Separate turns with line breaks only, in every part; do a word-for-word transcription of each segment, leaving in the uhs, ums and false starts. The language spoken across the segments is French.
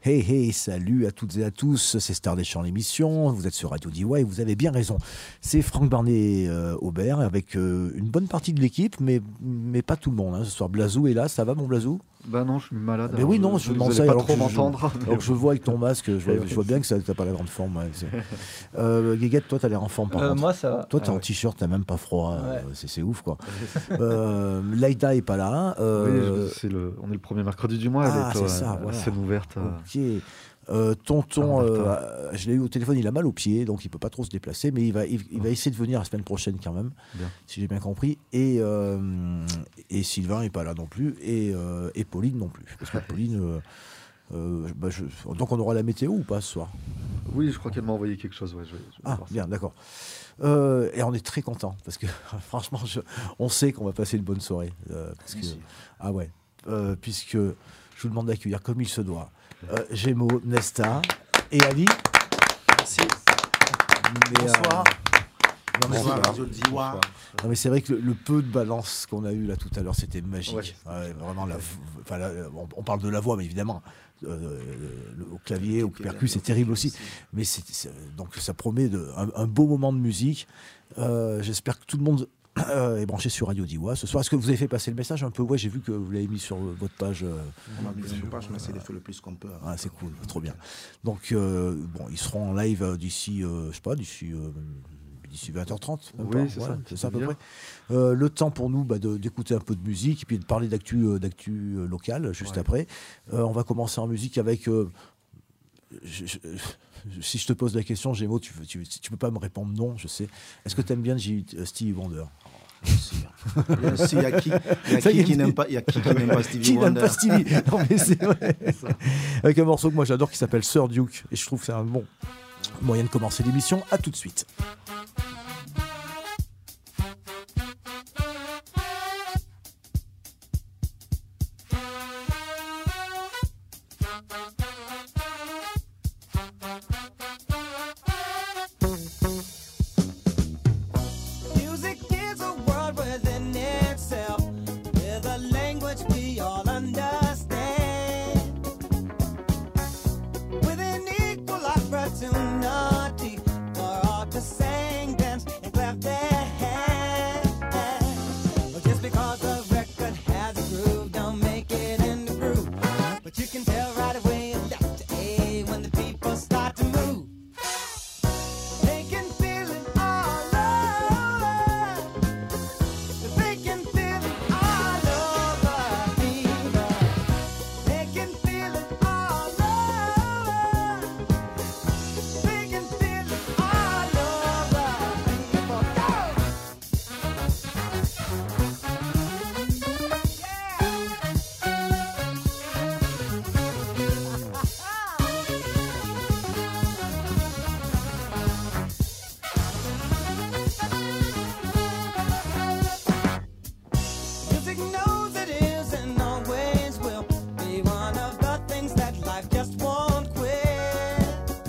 Hey hey, salut à toutes et à tous, c'est Star des Champs l'émission, vous êtes sur Radio D Y et vous avez bien raison. C'est Franck Barnet-Aubert euh, avec euh, une bonne partie de l'équipe, mais, mais pas tout le monde. Hein. Ce soir, Blazou est là, ça va mon Blazou ?
Bah non, je suis malade.
Mais oui, non, je,
je
demande
vous
ça.
pas
Alors
trop
que je,
m'entendre.
je, alors que je vois avec ton masque, je vois, je vois bien que ça t'as pas la grande forme. Ouais, euh, Guéguette, toi, t'as l'air en forme par
euh,
contre.
Moi, ça va.
Toi, t'es
ah,
en
ouais.
t-shirt, t'as même pas froid.
Ouais.
Euh, c'est, c'est ouf, quoi. euh, Laïda est pas là. Euh...
Oui, c'est le, on est le premier mercredi du mois.
Ah,
elle est
c'est
euh,
ça,
à
voilà.
scène ouverte. Euh...
Ok. Euh, tonton,
Ah,
euh, je l'ai eu au téléphone, il a mal au pied, donc il peut pas trop se déplacer, mais il va, il, il va essayer de venir la semaine prochaine quand même,
Bien.
si j'ai bien compris. Et, euh, et Sylvain est pas là non plus, et, euh, et Pauline non plus, parce que Pauline. Euh, euh, bah je, donc on aura la météo ou pas ce soir ?
Oui, je crois qu'elle m'a envoyé quelque chose. Ouais, je vais, je vais
Ah,
voir ça.
bien, d'accord. Euh, et on est très content parce que franchement, je, on sait qu'on va passer une bonne soirée. Euh, parce que, ah ouais, euh, puisque je vous demande d'accueillir comme il se doit euh, Gémeaux, Nesta et Ali.
Merci.
Mais,
Bonsoir.
euh, non, mais,
Bonsoir,
c'est-
Radio D Y.
non, mais c'est vrai que le, le peu de balance qu'on a eu là tout à l'heure, c'était magique.
Ouais.
Ouais, vraiment, la, enfin, la- on, on parle de la voix, mais évidemment, euh, le- au clavier, au percu, c'est terrible aussi. Mais c'est, c'est- donc ça promet de, un, un beau moment de musique. Euh, j'espère que tout le monde euh, est branché sur Radio D Y ce soir. Est-ce que vous avez fait passer le message un peu ? Ouais, j'ai vu que vous l'avez mis sur votre page. euh,
On m'a mis sur une page, on essaie de faire le plus qu'on peut.
ah, c'est cool, trop bien. Donc, euh, bon, ils seront en live euh, d'ici, euh, je sais pas, d'ici, euh, d'ici vingt heures trente. même
Oui,
pas.
c'est
Ouais,
ça,
c'est ça à peu
bien.
près. Euh, le temps pour nous bah, de- d'écouter un peu de musique et puis de parler d'actu, euh, d'actu euh, locale juste
Ouais.
après. Euh, on va commencer en musique avec. euh, je- je- si je te pose la question, Gémeaux, tu, tu, tu peux pas me répondre non, je sais. Est-ce que tu aimes bien J- Stevie Wonder ?
Bien sûr, il y a qui, il y a
Ça y
qui
est,
qui n'aime pas, il y a qui qui n'aime pas Stevie
Qui n'aime
Wonder.
pas Stevie ? Non, mais c'est vrai. Avec un morceau que moi j'adore qui s'appelle Sir Duke. Et je trouve que c'est un bon moyen de commencer l'émission. À tout de suite.
Music is a world within itself, with a language we all understand, with an equal opportunity for all to sing, dance, and clap their hands. Well, just because the record has a groove, don't make it in the groove. But you can tell right away left to A when the people start to move. They can feel it all over. They can feel it all over, fever. They can feel it all over. They can feel it all over, fever. Music knows it is and always will be one of the things that life just won't quit.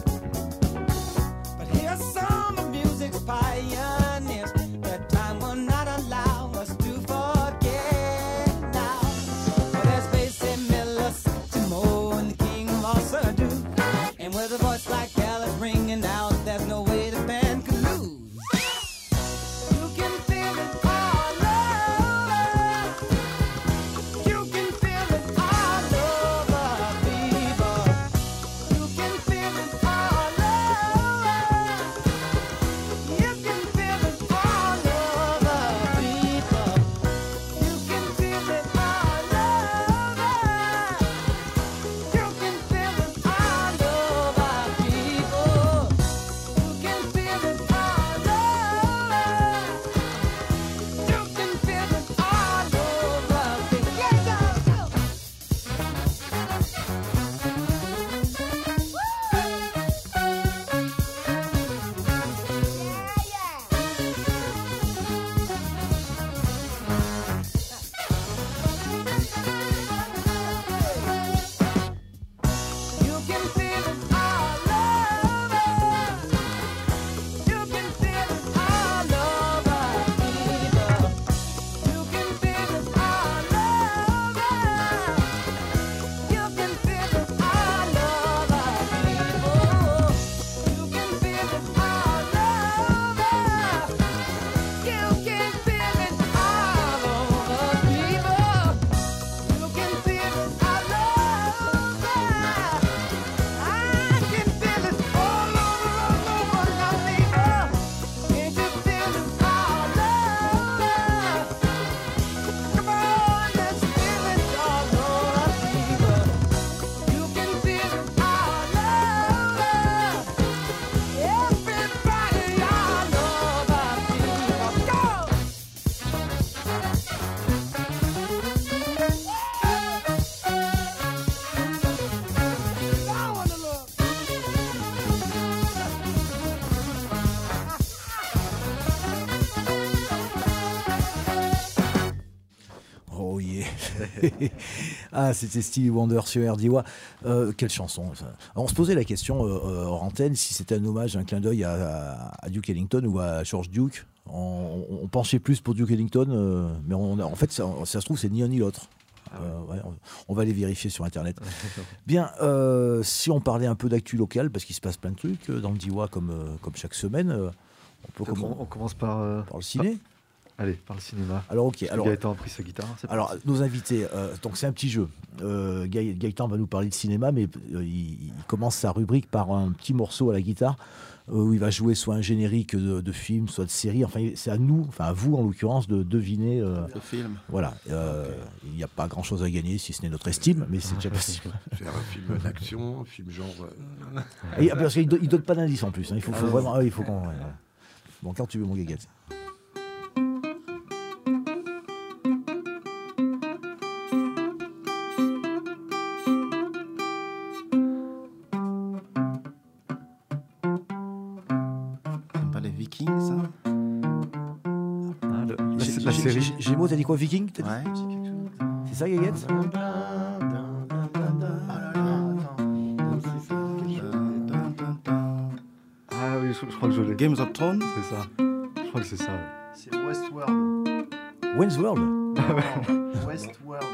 But here's some of music's pioneers that time will not allow us to forget now. Well, there's Basie Miller, Satchmo, and the king of all Surdo. And with a voice like Alice ringing out, there's no way the band could lose. You can feel it all over. You can feel it all over, fever. You can feel it all over. You can feel it all over, fever. You can feel it all over. You can feel it all over, fever. You can feel it all over. You can feel it all over, fever. Yeah, go, go. You can feel it all over. You can feel it all over, fever. You can feel it all over. You can feel it all
Ah, c'était Stevie Wonder sur R D Y. Euh, quelle chanson ça. Alors, on se posait la question euh, euh, hors antenne si c'était un hommage, un clin d'œil à, à, à Duke Ellington ou à George Duke. On, on, on penchait plus pour Duke Ellington, euh, mais on, en fait, ça, ça se trouve, c'est ni un ni l'autre. Euh, ouais, on, on va aller vérifier sur Internet. Bien, euh, si on parlait un peu d'actu locale, parce qu'il se passe plein de trucs euh, dans le D I W A comme, euh, comme chaque semaine, euh, on peut
Peut-être
commen-
on, on commence par, euh,
par le ciné.
allez, par le cinéma.
Alors, ok.
Parce que
Alors,
Gaëtan a pris sa guitare. c'est
Alors,
parti.
nos invités, euh, donc c'est un petit jeu. Euh, Gaë- Gaëtan va nous parler de cinéma, mais euh, il, il commence sa rubrique par un petit morceau à la guitare euh, où il va jouer soit un générique de, de film, soit de série. Enfin, c'est à nous, enfin à vous en l'occurrence, de deviner. euh,
Le film.
voilà. Euh, Il n'y a pas grand-chose à gagner si ce n'est notre estime, mais c'est déjà possible.
Faire un film d'action, un film genre. euh,
Et, parce qu'il ne donne pas d'indice en plus. Hein. Il faut, faut
Ah non.
vraiment. ah oui, il faut qu'on. ouais, ouais. Bon, quand tu veux, mon gaguette.
C'est pas les Vikings, ça?
Ah, le- la,
J'ai-
la
j'ai-
série.
j'ai- Gémeaux, t'as dit quoi, Viking t'as dit
Ouais.
C'est ça, gaguette
Ah oui, je, je crois que je l'ai.
Games of Thrones?
C'est ça. Je crois que c'est ça. ouais.
C'est Westworld.
Wayne's World.
Westworld.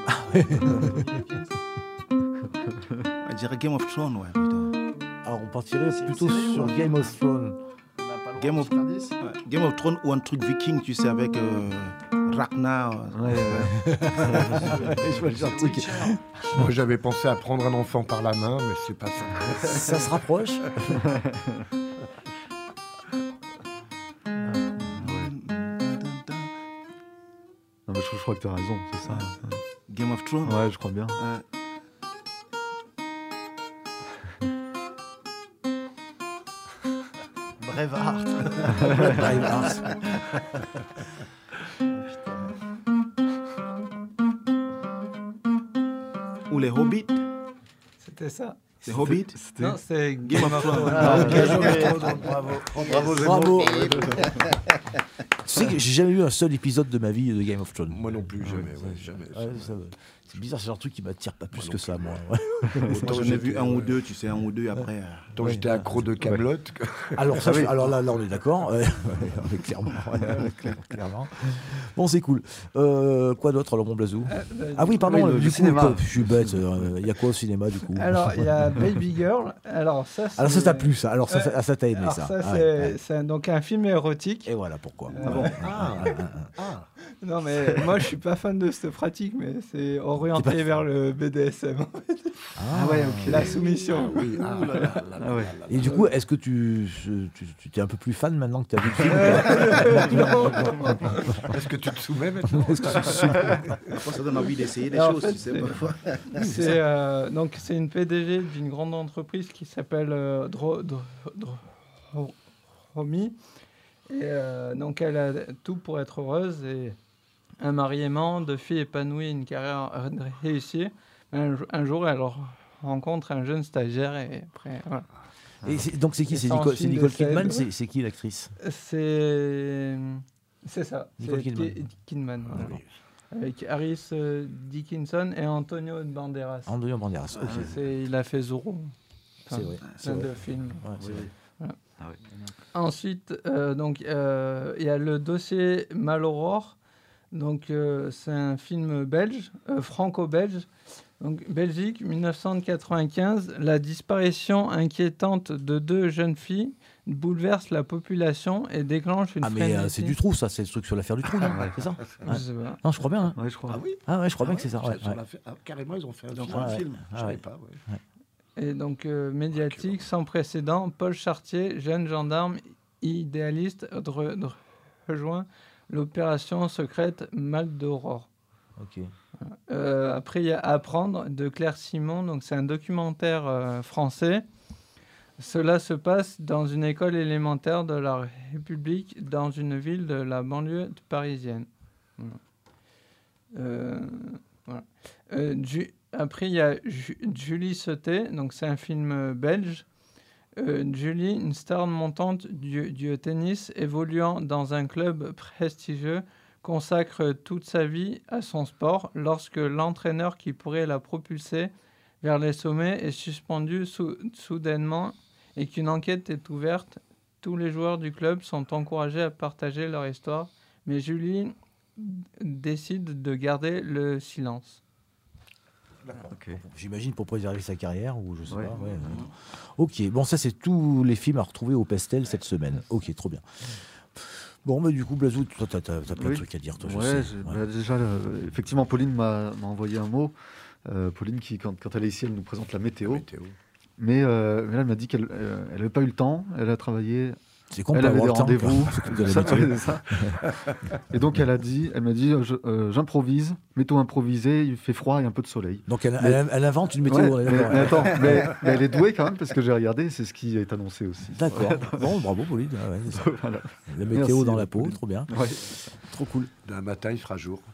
Je dirais Game of Thrones, ouais, putain.
Alors, on partirait
C'est une
plutôt
série ou
sur
un
Game of Thrones.
On n'a pas le droit
Game
de
of-
faire dix.
Ouais. Game of Thrones ou un truc viking, tu sais, avec euh, Ragnar. euh,
Ouais, ouais.
Je vois le genre de truc.
Moi, j'avais pensé à prendre un enfant par la main, mais c'est pas ça.
Ça se rapproche.
Non, mais je, je crois que t'as raison, c'est ça.
Game of Thrones.
Ouais, je crois bien.
Euh,
Braveheart.
Braveheart.
ou les Hobbits.
C'était ça.
Les Hobbits.
C'était.
Non, c'est
Game of Thrones.
Ah, ok.
Bravo.
Bravo,
Bravo. Tu sais que j'ai jamais vu un seul épisode de ma vie de Game of Thrones.
Moi non plus, jamais. ouais, jamais.
Ouais, ça- c'est bizarre, c'est genre de truc qui m'attire pas plus
Moi
que
non
ça,
plus.
moi. Ouais.
Autant
Moi, j'en ai vu
j'étais,
un ou
ouais.
deux, tu sais, un ou deux après. euh,
Autant j'étais accro de Camelot.
Alors, ça, je- alors là, là, on est d'accord. Ouais, ouais, clairement, ouais, clairement, clairement. Bon, c'est cool. Euh, quoi d'autre, alors, mon Blazou Ah oui, pardon,
oui, le-
du
le
coup,
cinéma.
quoi, je suis bête. Il y a quoi au cinéma, du coup
Alors, il y a Baby Girl. Alors, ça, c'est...
Alors, ça t'a plu, ça. Alors, ça,
Ouais.
ça, ça t'a aimé,
Alors,
ça.
ça,
Ah
c'est,
ouais, ouais.
c'est un- donc un film érotique.
Et voilà pourquoi.
Ah bon
Ah,
Ouais, ouais, ouais.
ah.
Non, mais moi, je suis pas fan de cette pratique, mais c'est orienté
T'es pas-
vers le B D S M.
Ah,
ouais, ok. La soumission.
Oui, ah, là, là, là, là,
Ah ouais.
là, là,
Et du
là,
coup,
là.
est-ce que tu, tu, tu t'es un peu plus fan maintenant que tu as vu le film ou pas
Est-ce que tu te soumets maintenant
Après, ça donne envie d'essayer des
Alors, en
choses,
fait,
tu sais.
c'est-
parfois.
C'est euh, donc c'est une P D G d'une grande entreprise qui s'appelle euh, Dro, Dro, Dro- Romy. Et euh, donc elle a tout pour être heureuse et un mariement, deux filles épanouies, une carrière euh, réussie. Un, jo- un jour, elle rencontre un jeune stagiaire et après, voilà.
Et c'est- donc c'est qui
Et
C'est
ça
Nicole,
en
c'est
film de
Nicole
scène,
Kidman
ouais.
C'est c'est qui l'actrice
C'est c'est ça.
Nicole
c'est
Kidman.
Ki- Kidman, voilà.
D'accord.
Avec Harris euh, Dickinson et Antonio Banderas.
Antonio Banderas.
Ah,
Ok.
c'est- il a fait Zorro.
C'est
Enfin,
vrai. c'est
plein
vrai.
de films.
Ouais, c'est vrai.
Ah ouais.
Ensuite, euh, donc euh, il y a le dossier Malaurore. Donc euh, c'est un film belge, euh, franco-belge. Donc Belgique, mille neuf cent quatre-vingt-quinze. La disparition inquiétante de deux jeunes filles bouleverse la population et déclenche une
Ah, mais euh,
frénésie.
c'est du trou, ça. C'est le truc sur l'affaire du trou, non C'est ça
Je sais pas.
Non, je crois bien. hein.
Ouais, je crois.
Ah oui
Ah ouais, je crois
Ah
bien
ouais,
que c'est ça.
sur-
Ouais,
sur
ouais.
la fait- ah, carrément, ils ont fait un
Ils ont
film.
fait un
Ouais.
film.
Ah
Je savais
ouais.
pas, ouais.
Et donc euh, médiatique sans précédent, Paul Chartier, jeune gendarme idéaliste, re- re- rejoint l'opération secrète Mal d'Aurore.
Ok.
Euh, après, il y a Apprendre de Claire Simon. Donc, c'est un documentaire euh, français. Cela se passe dans une école élémentaire de la République, dans une ville de la banlieue parisienne. Voilà. Euh, voilà. Euh, Ju- après, il y a Ju- Julie Sauté. Donc, c'est un film euh, belge. Euh, Julie, une star montante du, du tennis, évoluant dans un club prestigieux, consacre toute sa vie à son sport lorsque l'entraîneur qui pourrait la propulser vers les sommets est suspendu sou- soudainement et qu'une enquête est ouverte. Tous les joueurs du club sont encouragés à partager leur histoire, mais Julie décide de garder le silence.
Ok.
J'imagine pour préserver sa carrière ou je sais
Ouais.
pas. ouais, ouais. Ok, bon ça c'est tous les films à retrouver au Pestel cette semaine. Ok, trop bien. Bon, bah du coup, Blazou, toi t'as, t'as, t'as plein de
Oui.
trucs à dire, toi, je
Ouais,
sais.
j'ai-
Ouais.
bah, déjà, euh, effectivement, Pauline m'a, m'a envoyé un mot. Euh, Pauline, qui, quand, quand elle est ici, elle nous présente la météo.
Météo.
Mais, euh, mais là, elle m'a dit qu'elle n'avait pas eu le temps. Elle a travaillé.
C'est con,
Elle
pas
avait
avoir
des
le temps,
rendez-vous.
quoi. S'occupe de la
Ça,
météo.
ouais, c'est ça. Et donc, elle a dit, elle m'a dit, euh, je- euh, j'improvise, météo improvisée, il fait froid et un peu de soleil.
Donc elle,
Mais-
elle- elle invente une météo.
Ouais,
on est
mais,
d'accord.
mais attends, mais, mais elle est douée quand même parce que j'ai regardé, c'est ce qui est annoncé aussi.
D'accord. Bon, bravo, Pauline. Ah ouais, c'est ça.
Voilà.
La météo
Merci,
dans la peau,
Pauline.
trop bien.
Ouais.
Trop cool.
D'un matin, il fera jour.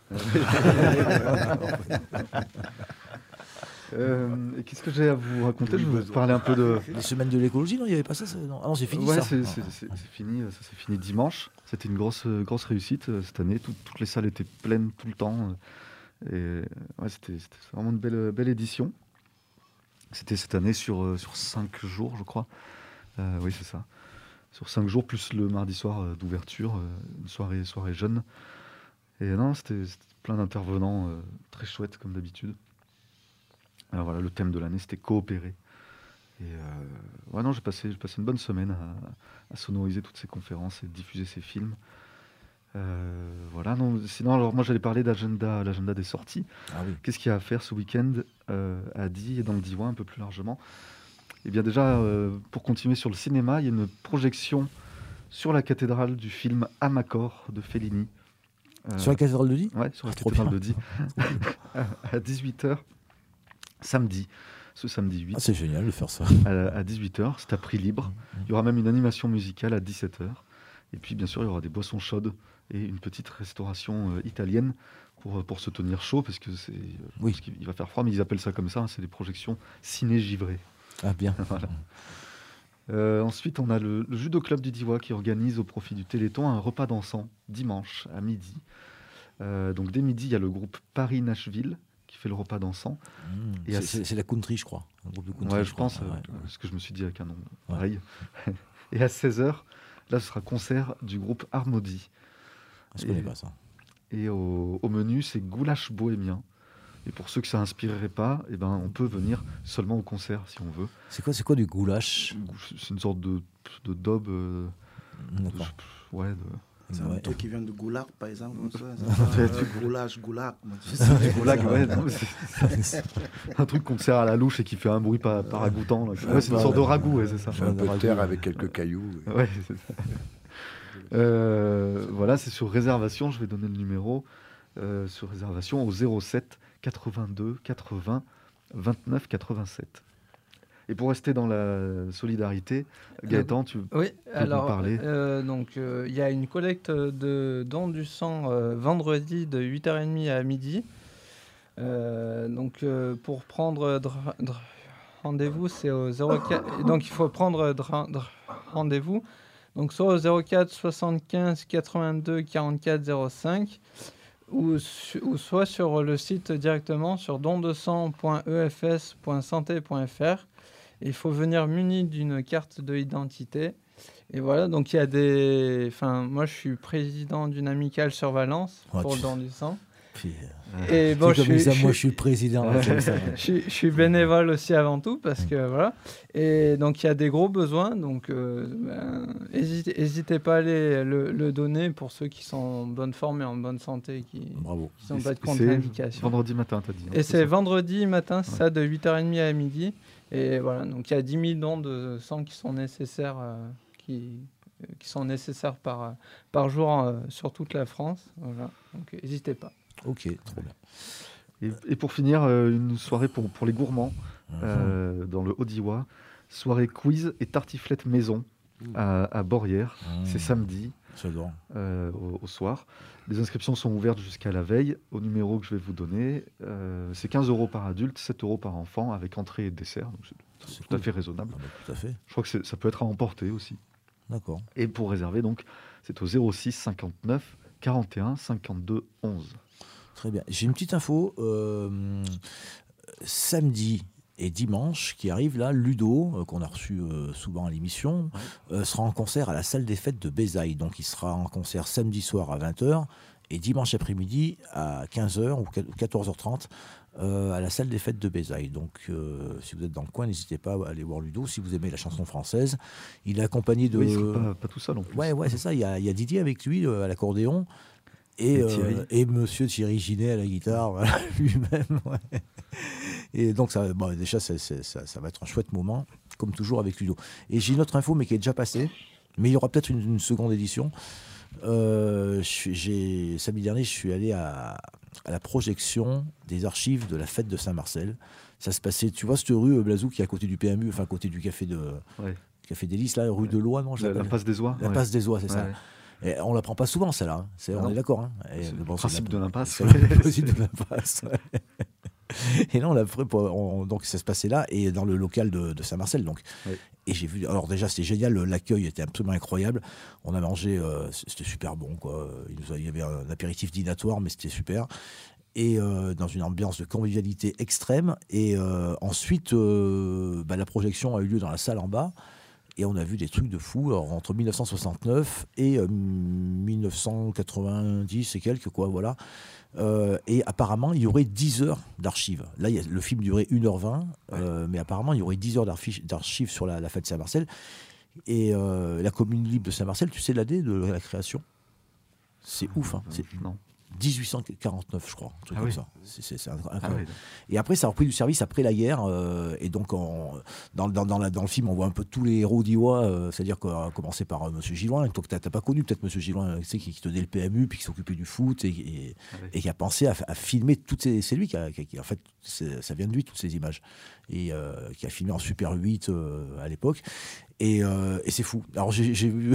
Euh, et qu'est-ce que j'ai à vous raconter?
Oui,
Je vais vous
besoin.
parler un peu de.
Les semaines de l'écologie, non, il n'y avait pas ça, ça non. Ah non, c'est fini
Ouais,
ça.
c'est,
Ah.
c'est- c'est- c'est fini. Ça s'est fini dimanche. C'était une grosse, euh, grosse réussite euh, cette année. Tout- toutes les salles étaient pleines tout le temps. euh, Et ouais, c'était, c'était vraiment une belle, belle édition. C'était cette année sur, euh, sur cinq jours, je crois. Euh, oui, c'est ça. Sur cinq jours, plus le mardi soir euh, d'ouverture, euh, une soirée, soirée jeune. Et non, c'était, c'était plein d'intervenants euh, très chouettes, comme d'habitude. Alors voilà, le thème de l'année, c'était coopérer. Et euh, ouais, non, j'ai passé, j'ai passé une bonne semaine à, à sonoriser toutes ces conférences et diffuser ces films. Euh, voilà, non, sinon, alors moi j'allais parler d'agenda, l'agenda des sorties.
Ah oui.
Qu'est-ce qu'il y a à faire ce week-end euh, à Die et dans le Divois un peu plus largement? Eh bien déjà, euh, pour continuer sur le cinéma, il y a une projection sur la cathédrale du film Amacor de Fellini. Euh,
Sur la cathédrale de Die.
Ouais, sur la
Trop
cathédrale
bien.
de Die. à dix-huit heures, samedi, ce samedi huit,
Ah, c'est génial de faire ça.
à, à dix-huit heures, c'est à prix libre. Il y aura même une animation musicale à dix-sept heures. Et puis, bien sûr, il y aura des boissons chaudes et une petite restauration euh, italienne pour, pour se tenir chaud, parce que c'est, euh,
Oui.
parce qu'il il va faire froid, mais ils appellent ça comme ça, hein, c'est des projections ciné-givrées.
Ah bien.
Voilà. Euh, ensuite, on a le, le Judo Club du Divois qui organise au profit du Téléthon un repas dansant dimanche à midi. Euh, donc dès midi, il y a le groupe Paris-Nashville qui fait le repas dansant.
Mmh.
Et
C'est,
à-
c'est- c'est la country, je crois. Un groupe de country,
Ouais, je
crois.
pense, euh,
Ouais.
ce que je me suis dit avec un nom
Ouais.
pareil. Et à seize heures, là, ce sera concert du groupe Armody.
Je connais
Et-
pas ça.
Et au, au menu, c'est goulash bohémien. Et pour ceux que ça inspirerait pas, eh ben, on peut venir seulement au concert si on veut.
C'est quoi, c'est quoi du goulash?
C'est une sorte de, de daube. euh, de-
D'accord.
ouais, de-
C'est
Ouais.
un truc qui vient de Goulag, par exemple. comme ça,
Peut-être.
c'est ça. Goulash, Goulag.
du goulag, ouais, non, mais c'est- c'est un truc qu'on te sert à la louche et qui fait un bruit pas, pas ragoûtant. là. Ouais, c'est une sorte de ragoût, ouais, c'est ça.
J'ai un peu de terre avec quelques cailloux.
Ouais, c'est ça. Euh, voilà, c'est sur réservation, je vais donner le numéro. Euh, sur réservation au zéro sept quatre-vingt-deux quatre-vingts vingt-neuf quatre-vingt-sept. Et pour rester dans la solidarité, Gaëtan, tu
Oui,
nous
alors
parler
euh, donc euh, il y a une collecte de dons du sang euh, vendredi de huit heures trente à midi. Euh, donc euh, pour prendre dra- dra- rendez-vous, c'est au zéro quatre. Donc il faut prendre dra- dra- rendez-vous. Donc soit au zéro quatre soixante-quinze quatre-vingt-deux quarante-quatre zéro cinq ou, su- ou soit sur le site directement sur don de sang point e f s point santé point f r. Il faut venir muni d'une carte d'identité. Et voilà, donc il y a des... Enfin, moi, je suis président d'une amicale sur Valence
Ouais,
pour
tu-
le don du sang.
Puis,
Et
bon,
bon, je suis,
ça,
je
moi, je
suis-
suis le président. là, comme ça.
je suis- je suis bénévole aussi avant tout parce que voilà. Et donc il y a des gros besoins. Donc euh, ben, hésitez, hésitez pas à aller le, le donner pour ceux qui sont en bonne forme et en bonne santé, qui
Bravo.
n'ont pas de
c'est
contre-indication.
vendredi matin, t'as dit. hein,
Et c'est
ça
vendredi matin, ça, de huit heures trente à midi. Et voilà, donc il y a dix mille dons de sang qui sont nécessaires, euh, qui, euh, qui sont nécessaires par, euh, par jour euh, sur toute la France. Voilà, donc n'hésitez pas.
Ok, trop bien.
Et, et pour finir, euh, une soirée pour, pour les gourmands
Mhm.
euh, dans le Haut-Diois. Soirée quiz et tartiflette maison à, à Borrières.
Mmh.
C'est samedi.
J'adore.
euh, au, au soir. Les inscriptions sont ouvertes jusqu'à la veille au numéro que je vais vous donner. Euh, c'est quinze euros par adulte, sept euros par enfant avec entrée et dessert. Donc c'est
C'est
tout à
cool.
fait raisonnable.
Ah bah, tout à fait.
Je crois que c'est- ça peut être à emporter aussi.
D'accord.
Et pour réserver, donc, c'est au zéro six cinquante-neuf quarante et un cinquante-deux onze.
Très bien. J'ai une petite info. Euh, samedi et dimanche qui arrive là, Ludo, euh, qu'on a reçu euh, souvent à l'émission, euh, sera en concert à la salle des fêtes de Bézaille. Donc il sera en concert samedi soir à vingt heures et dimanche après-midi à quinze heures ou quatorze heures trente euh, à la salle des fêtes de Bézaille. Donc euh, si vous êtes dans le coin, n'hésitez pas à aller voir Ludo si vous aimez la chanson française. Il est accompagné de...
Oui, il sera pas, pas tout seul en plus.
Ouais, ouais, c'est ça. Il y a, il y a Didier avec lui euh, à l'accordéon. Et,
Et
euh,
Thierry.
et monsieur Thierry Ginet à la guitare, voilà, lui-même. Ouais. Et donc, ça, bon, déjà, c'est- c'est- ça, ça va être un chouette moment, comme toujours avec Ludo. Et j'ai une autre info, mais qui est déjà passée. Mais il y aura peut-être une, une seconde édition. Euh, je suis- j'ai, samedi dernier, je suis allé à, à la projection des archives de la fête de Saint-Marcel. Ça se passait, tu vois, cette rue euh, Blazou qui est à côté du P M U, enfin à côté du café de
Ouais.
Café d'Hélice, là, rue de Loire, non je
La, la
l'appelle
passe des oies.
La
ouais.
passe des oies, c'est
Ouais,
ça.
ouais.
Et on la prend pas souvent, celle-là. hein. C'est- on
Non.
est d'accord. Hein. Et,
C'est
mais
le
bon,
principe
c'est
de
la-
l'impasse.
C'est le principe de l'impasse. ouais. Et là, on l'a fait pour- on- donc ça se passait là et dans le local de, de Saint-Marcel. Donc,
Oui.
et j'ai vu. Alors déjà, c'était génial. L'accueil était absolument incroyable. On a mangé, euh, c'était super bon, quoi. Il, nous a- il y avait un apéritif dînatoire, mais c'était super. Et euh, dans une ambiance de convivialité extrême. Et euh, ensuite, euh, bah, la projection a eu lieu dans la salle en bas. Et on a vu des trucs de fou alors, entre mille neuf cent soixante-neuf et euh, mille neuf cent quatre-vingt-dix et quelques, quoi, voilà. Euh, et apparemment, il y aurait dix heures d'archives. Là, il y a- le film durait une heure vingt, euh, mais apparemment, il y aurait dix heures d'archi- d'archives sur la, la fête de Saint-Marcel. Et euh, la commune libre de Saint-Marcel, tu sais l'année de la création? C'est ouf, hein. C'est
Non.
dix-huit cent quarante-neuf, je crois, un truc
Ah
comme
oui.
ça. C'est c'est- c'est
Ah
incroyable.
ouais.
Et après, ça a repris du service après la guerre. euh, et donc, on- dans, dans, dans, la- dans le film, on voit un peu tous les héros d'Iwa. euh, C'est-à-dire qu'on a commencé par euh, Monsieur Gilloin. Toi, que t'as t'as pas connu, peut-être Monsieur Gilloin, euh, tu sais, qui, qui tenait le P M U, puis qui s'occupait du foot, et, et,
Ah ouais.
et qui a pensé à, à filmer toutes ces. C'est lui qui a. qui a- qui- en fait, c'est- ça vient de lui, toutes ces images. Et euh, qui a filmé en Super huit euh, à l'époque. Et, euh, et c'est fou. Alors, j'ai j'ai vu,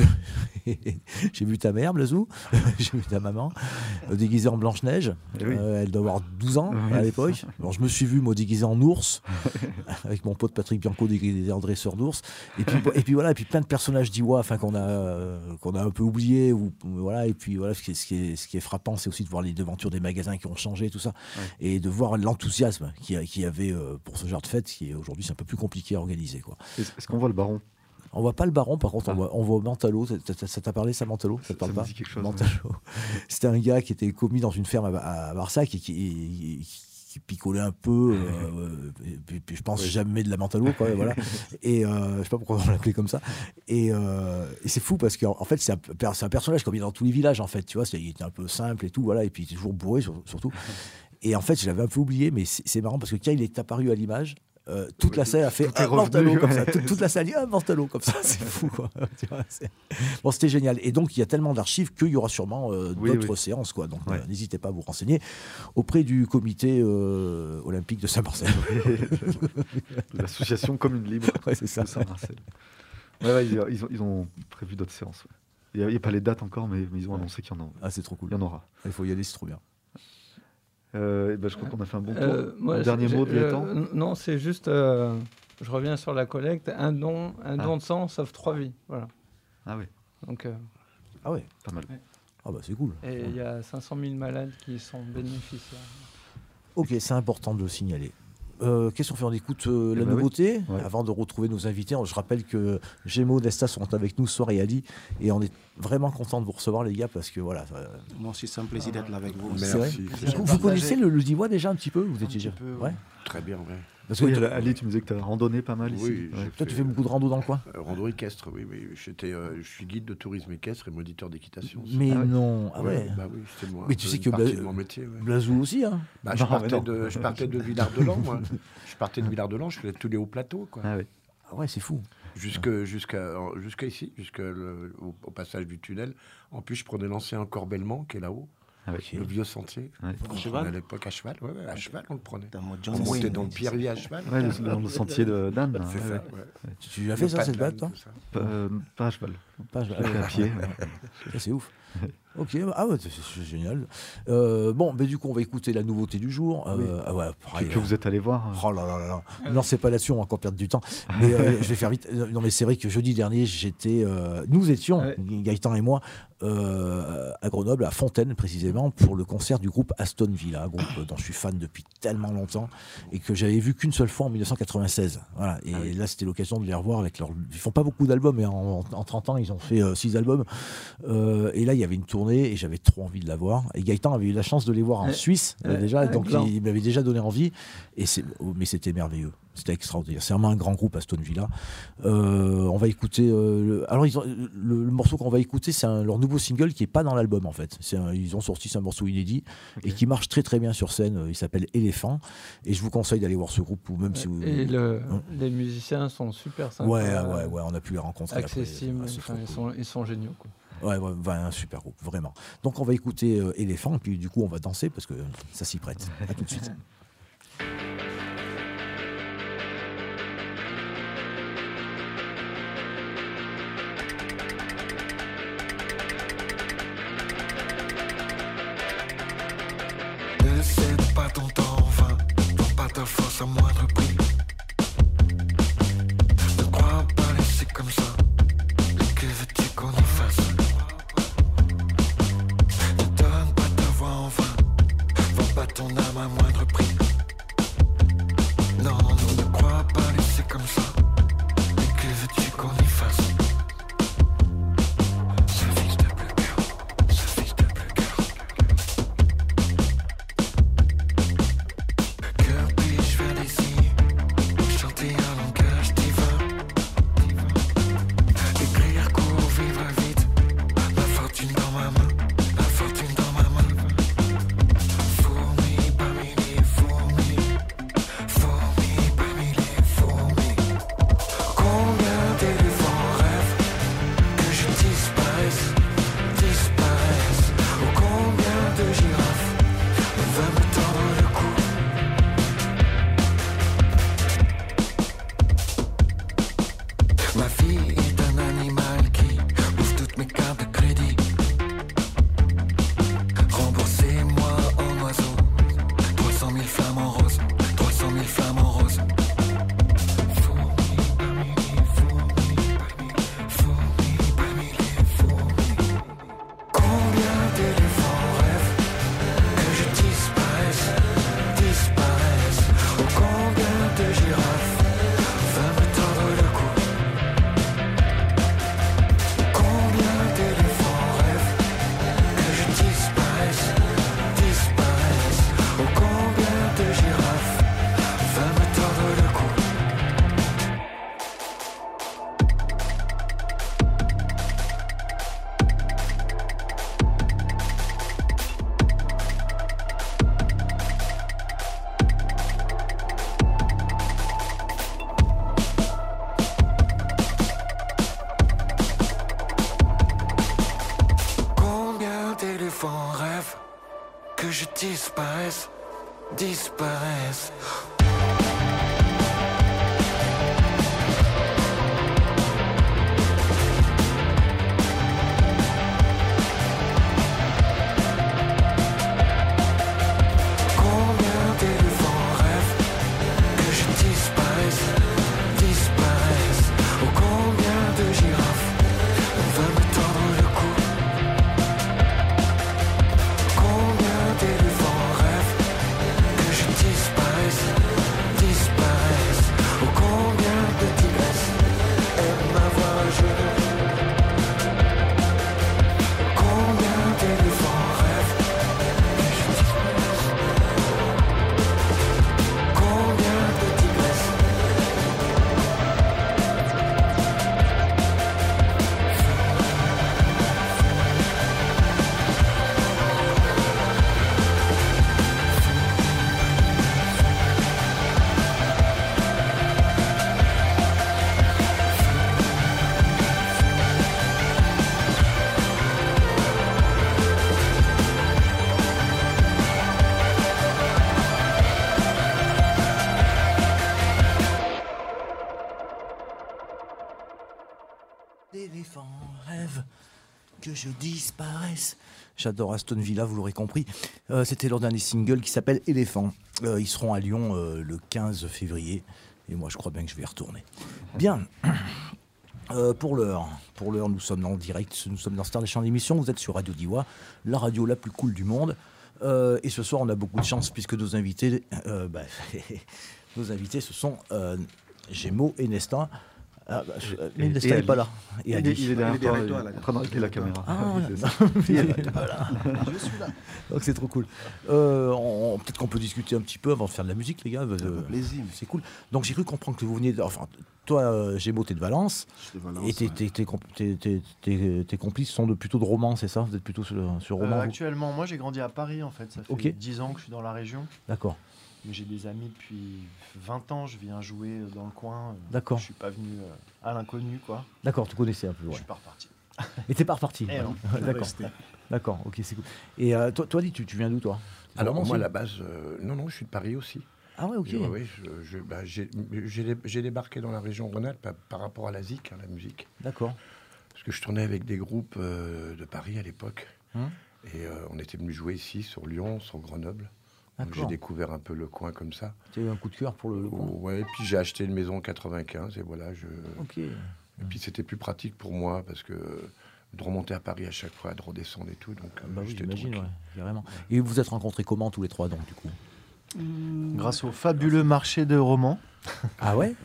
j'ai vu ta mère, Blazou. J'ai vu ta maman, euh, déguisée en Blanche-Neige.
Eh oui.
Euh, elle doit avoir douze ans
Ouais,
à
c'est
l'époque. Bon, je me suis vu, moi, déguisé en ours, avec mon pote Patrick Bianco déguisé en dresseur d'ours. Et puis, et puis voilà, et puis plein de personnages d'Iwa, enfin qu'on a, euh, qu'on a un peu oubliés. Ou, voilà, et puis voilà, ce qui est, ce qui est, ce qui est frappant, c'est aussi de voir les devantures des magasins qui ont changé, tout ça,
Ouais.
et de voir l'enthousiasme qu'il y, a- qu'il y avait euh, pour ce genre de fête, qui est aujourd'hui c'est un peu plus compliqué à organiser, quoi.
Est-ce est-ce qu'on voit le baron?
On voit pas le baron, par contre, on
Ah.
voit, on voit Mantalo. Ça ça- ça t'a parlé, ça, Mantalo? Ça te
Ça-
parle
ça me
pas?
dit quelque chose,
Mantalo. C'était un gars qui était commis dans une ferme à, à Barsac et qui, qui picolait un peu. euh, et puis, puis je pense
Oui.
jamais de la Mantalo, quoi. Voilà. Et euh, je sais pas pourquoi on l'appelait comme ça. Et, euh, et c'est fou parce qu'en en fait, c'est un, per- c'est un personnage comme il est dans tous les villages, en fait. Tu vois, c'est- il était un peu simple et tout, voilà. Et puis il était toujours bourré, sur- surtout. Et en fait, je l'avais un peu oublié, mais c'est c'est marrant parce que quand il est apparu à l'image, euh, toute la salle a fait
tout est
un
revenu,
Mantalo comme
ouais.
ça. Toute, toute la salle dit un Mantalo comme ça. C'est fou, quoi. Tu vois, c'est- bon, c'était génial. Et donc, il y a tellement d'archives qu'il y aura sûrement euh,
Oui,
d'autres
oui.
séances, quoi. Donc,
Ouais.
euh, n'hésitez pas à vous renseigner auprès du comité euh, olympique de Saint-Marcel.
L'association Commune Libre
Ouais, c'est ça.
de Saint-Marcel. Ouais, ouais, ils, ils ont, ils ont prévu d'autres séances. ouais. Il n'y a, pas les dates encore, mais, mais ils ont annoncé qu'il y en, a-
Ah, c'est trop cool.
il y en aura.
Il faut y aller, c'est trop bien.
Euh, et ben, je crois qu'on a fait un bon tour.
Euh, moi,
un dernier
j'ai-
mot de
euh,
Gaëtan
n- Non, c'est juste, euh, je reviens sur la collecte, un don, un
Ah.
don de sang sauve trois vies. Voilà.
Ah oui,
Donc, euh,
Ah ouais.
pas mal.
Ah bah c'est cool.
et il y a cinq cent mille malades qui sont bénéficiaires.
Ok, c'est important de le signaler. Euh, Qu'est-ce qu'on fait? On écoute euh,
Eh
la
ben oui.
nouveauté
Ouais.
avant de retrouver nos invités. Je rappelle que Gémeaux, Nesta sont avec nous ce soir et Ali. Et on est vraiment content de vous recevoir, les gars, parce que voilà. ça-
Moi aussi, c'est un plaisir d'être là avec vous.
C'est vrai.
Merci.
Vous, vous connaissez le, le Divois déjà un petit peu? Vous étiez
petit
déjà.
peu,
Ouais.
Très bien, ouais.
Parce que
Oui,
toi,
Ali, tu me disais que tu as randonné pas mal ici.
Oui,
Ouais.
j'ai
toi, tu fais beaucoup de rando dans le coin?
Euh, rando équestre, oui, oui. J'étais, euh, je suis guide de tourisme équestre et moniteur d'équitation. aussi.
Mais
Ah ouais.
non. Ah ouais.
Bah oui, c'était moi.
Mais
un
tu
peu
sais
une
que
partie
Bla-
de mon métier. Ouais.
Blazou aussi, hein?
Bah, je
Non, mais
partais
non.
de, je partais de Villard-de-Lans, moi. Je partais de Villard-de-Lans, je faisais tous les hauts plateaux, quoi.
Ah oui.
Ah ouais, c'est fou.
Jusque, jusqu'à, jusqu'à ici, jusqu'au au passage du tunnel. En plus, je prenais l'ancien Corbellement qui est là-haut,
Ah oui.
Ok.
le vieux sentier.
Ouais.
On prenait
cheval
à l'époque à cheval, ouais, ouais, à cheval, on le prenait.
Dans mon
On
John
montait
Wayne.
dans le pierrier à cheval.
Ouais, le, le- le sentier de d'Anne.
C'est
ouais,
ça,
ouais.
ouais.
Tu, tu as fait
Le
ça,
pas
cette
de
balade,
l'âne,
toi?
tout ça.
Pas, euh, pas à cheval.
Pas,
Je l'ai fait à pied. ouais.
Ça, c'est ouf. Ok, ah ouais, c'est, c'est génial. Euh, bon, mais du coup, on va écouter la nouveauté du jour. Euh,
Oui.
ah ouais,
Que,
pareil,
que vous êtes allé voir. euh,
Oh là là là là. Non, c'est pas là-dessus, on va encore perdre du temps. Mais euh, je vais faire vite. Non, mais c'est vrai que jeudi dernier, j'étais, euh, nous étions,
Ouais.
Gaëtan et moi, euh, à Grenoble, à Fontaine précisément, pour le concert du groupe Aston Villa, groupe dont je suis fan depuis tellement longtemps et que j'avais vu qu'une seule fois en dix-neuf cent quatre-vingt-seize. Voilà. Et
Ah oui.
là, c'était l'occasion de les revoir avec leur. Ils font pas beaucoup d'albums, mais en, en trente ans, ils ont fait six albums. Euh, et là, il y avait une tournée et j'avais trop envie de la voir. Et Gaëtan avait eu la chance de les voir en
Ouais.
Suisse euh,
Ouais.
déjà,
Ouais,
donc
Gland.
il, il m'avait déjà donné envie. Et c'est, oh, mais c'était merveilleux. C'était extraordinaire. C'est vraiment un grand groupe, Aston Villa. Euh, on va écouter. euh, le, alors, ils ont, le, le morceau qu'on va écouter, c'est un- leur nouveau single qui est pas dans l'album en fait. C'est un- ils ont sorti c'est un morceau inédit
Ok.
et qui marche très très bien sur scène. Il s'appelle Éléphant. Et je vous conseille d'aller voir ce groupe ou même si vous.
Et le,
Hum.
les musiciens sont super sympas.
Ouais, ouais, ouais, on a pu les rencontrer. après.
Accessibles,
Ah, c'est
enfin,
trop
ils,
cool.
sont, ils sont géniaux. Quoi.
Ouais, ouais, ouais, un super groupe, vraiment. Donc on va écouter euh, Éléphant, et puis du coup on va danser parce que ça s'y prête. À tout de suite.
Ne cède pas ton temps en vain, vends pas ta force à moindre prix. Ne crois pas laisser comme ça, que veux-tu qu'on y fasse? Ne donne pas ta voix en vain, vends pas ton âme à moindre prix. Non, non, ne crois pas laisser comme ça, que veux-tu qu'on y fasse? Ça fiche de plus cœur, ça fiche de plus cœur. Que puis-je faire d'ici? Chanter un langage divin, écrire court, vivre vite. La fortune dans ma main, la fortune dans ma main. Fourmis parmi les fourmis, fourmis parmi les fourmis. Combien d'éléphants rêvent que je disparaisse, disparaisse? Oh, combien de girafes va me tendre le cou? Ma fille est un animal qui ouvre toutes mes cartes de crédit. Remboursez-moi en oiseau, trois cent mille flammes en rose, trois cent mille flammes en rose. Fourmis parmi les fourmis, fourmis parmi les fourmis. Combien d'éléphants rêvent que je disparaisse, disparaisse? Oh, combien de girafes va me tendre le cou? Combien d'éléphants rêvent que je disparaisse, disparaisse? Oh, combien de girafes va me tordre le cou? Combien d'éléphants rêvent que je disparaisse, disparaisse? Combien d'éléphants rêvent que je disparaisse, disparaisse? Oh, combien de girafes va me tordre le cou? Combien d'éléphants rêvent que je disparaisse,
L'éléphant rêve que je disparaisse. J'adore Aston Villa, vous l'aurez compris. Euh, c'était leur dernier single qui s'appelle Éléphant. Euh, ils seront à Lyon euh, le quinze février. Et moi, je crois bien que je vais y retourner. Bien. Euh, pour l'heure, pour l'heure, nous sommes en direct, nous sommes dans Star des Champs d'émission. Vous êtes sur Radio Diois, la radio la plus cool du monde. Euh, et ce soir, on a beaucoup de chance puisque nos invités, euh, bah, nos invités, ce sont euh, Gémeaux et Nesta. Ah, bah, je, mais Nesta n'est pas là. Et
il,
Adi.
est, il est derrière
Il est derrière
toi,
toi,
il est
là.
en train de régler la caméra.
Ah,
C'est
non,
ça.
mais voilà. Je suis là. Donc c'est trop cool. Euh, on- Peut-être qu'on peut discuter un petit peu avant de faire de la musique, les gars.
Ça
Euh,
fait plaisir.
C'est cool. Donc j'ai cru comprendre que vous veniez. De, enfin, toi, euh, Gémeaux, t'es de Valence.
Je suis de Valence,
Et tes,
ouais.
tes- tes comp- tes- tes- tes- tes complices sont de, plutôt de romans, c'est ça? Vous êtes plutôt sur, sur
Euh,
roman vous
actuellement, moi j'ai grandi à Paris en fait. Ça fait
Ok.
dix ans que je suis dans la région.
D'accord.
Mais j'ai des amis depuis vingt ans. Je viens jouer dans le coin.
D'accord.
Je suis pas venu euh, à l'inconnu quoi.
D'accord, tu connaissais un peu.
Je
Ouais.
suis pas reparti.
Et t'es pas reparti.
Eh non.
D'accord.
Resté.
D'accord, ok, c'est cool. Et euh, toi, toi, dis, tu, tu viens d'où, toi? C'est
Alors,
vraiment
moi, à
aussi
la base, euh, non, non, je suis de Paris aussi.
Ah ouais, ok.
Ouais, ouais, je- je- bah, j'ai j'ai dé- j'ai débarqué dans la région Rhône-Alpes par, par rapport à la Z I C, hein, la musique.
D'accord.
Parce que je tournais avec des groupes euh, de Paris à l'époque.
Hum.
Et euh, on était venu jouer ici, sur Lyon, sur Grenoble. Donc, j'ai
D'accord.
découvert un peu le coin comme ça.
Tu as eu un coup de cœur pour le, le coin.
Ouais, et puis j'ai acheté une maison en quatre-vingt-quinze et voilà. Je...
Ok.
Et puis c'était plus pratique pour moi parce que de remonter à Paris à chaque fois, de redescendre et tout. Donc euh,
Bah oui,
j'étais
j'imagine,
tranquille.
ouais, carrément. Et vous vous êtes rencontrés comment, tous les trois, donc, du coup?
Grâce au fabuleux marché de romans.
Ah ouais?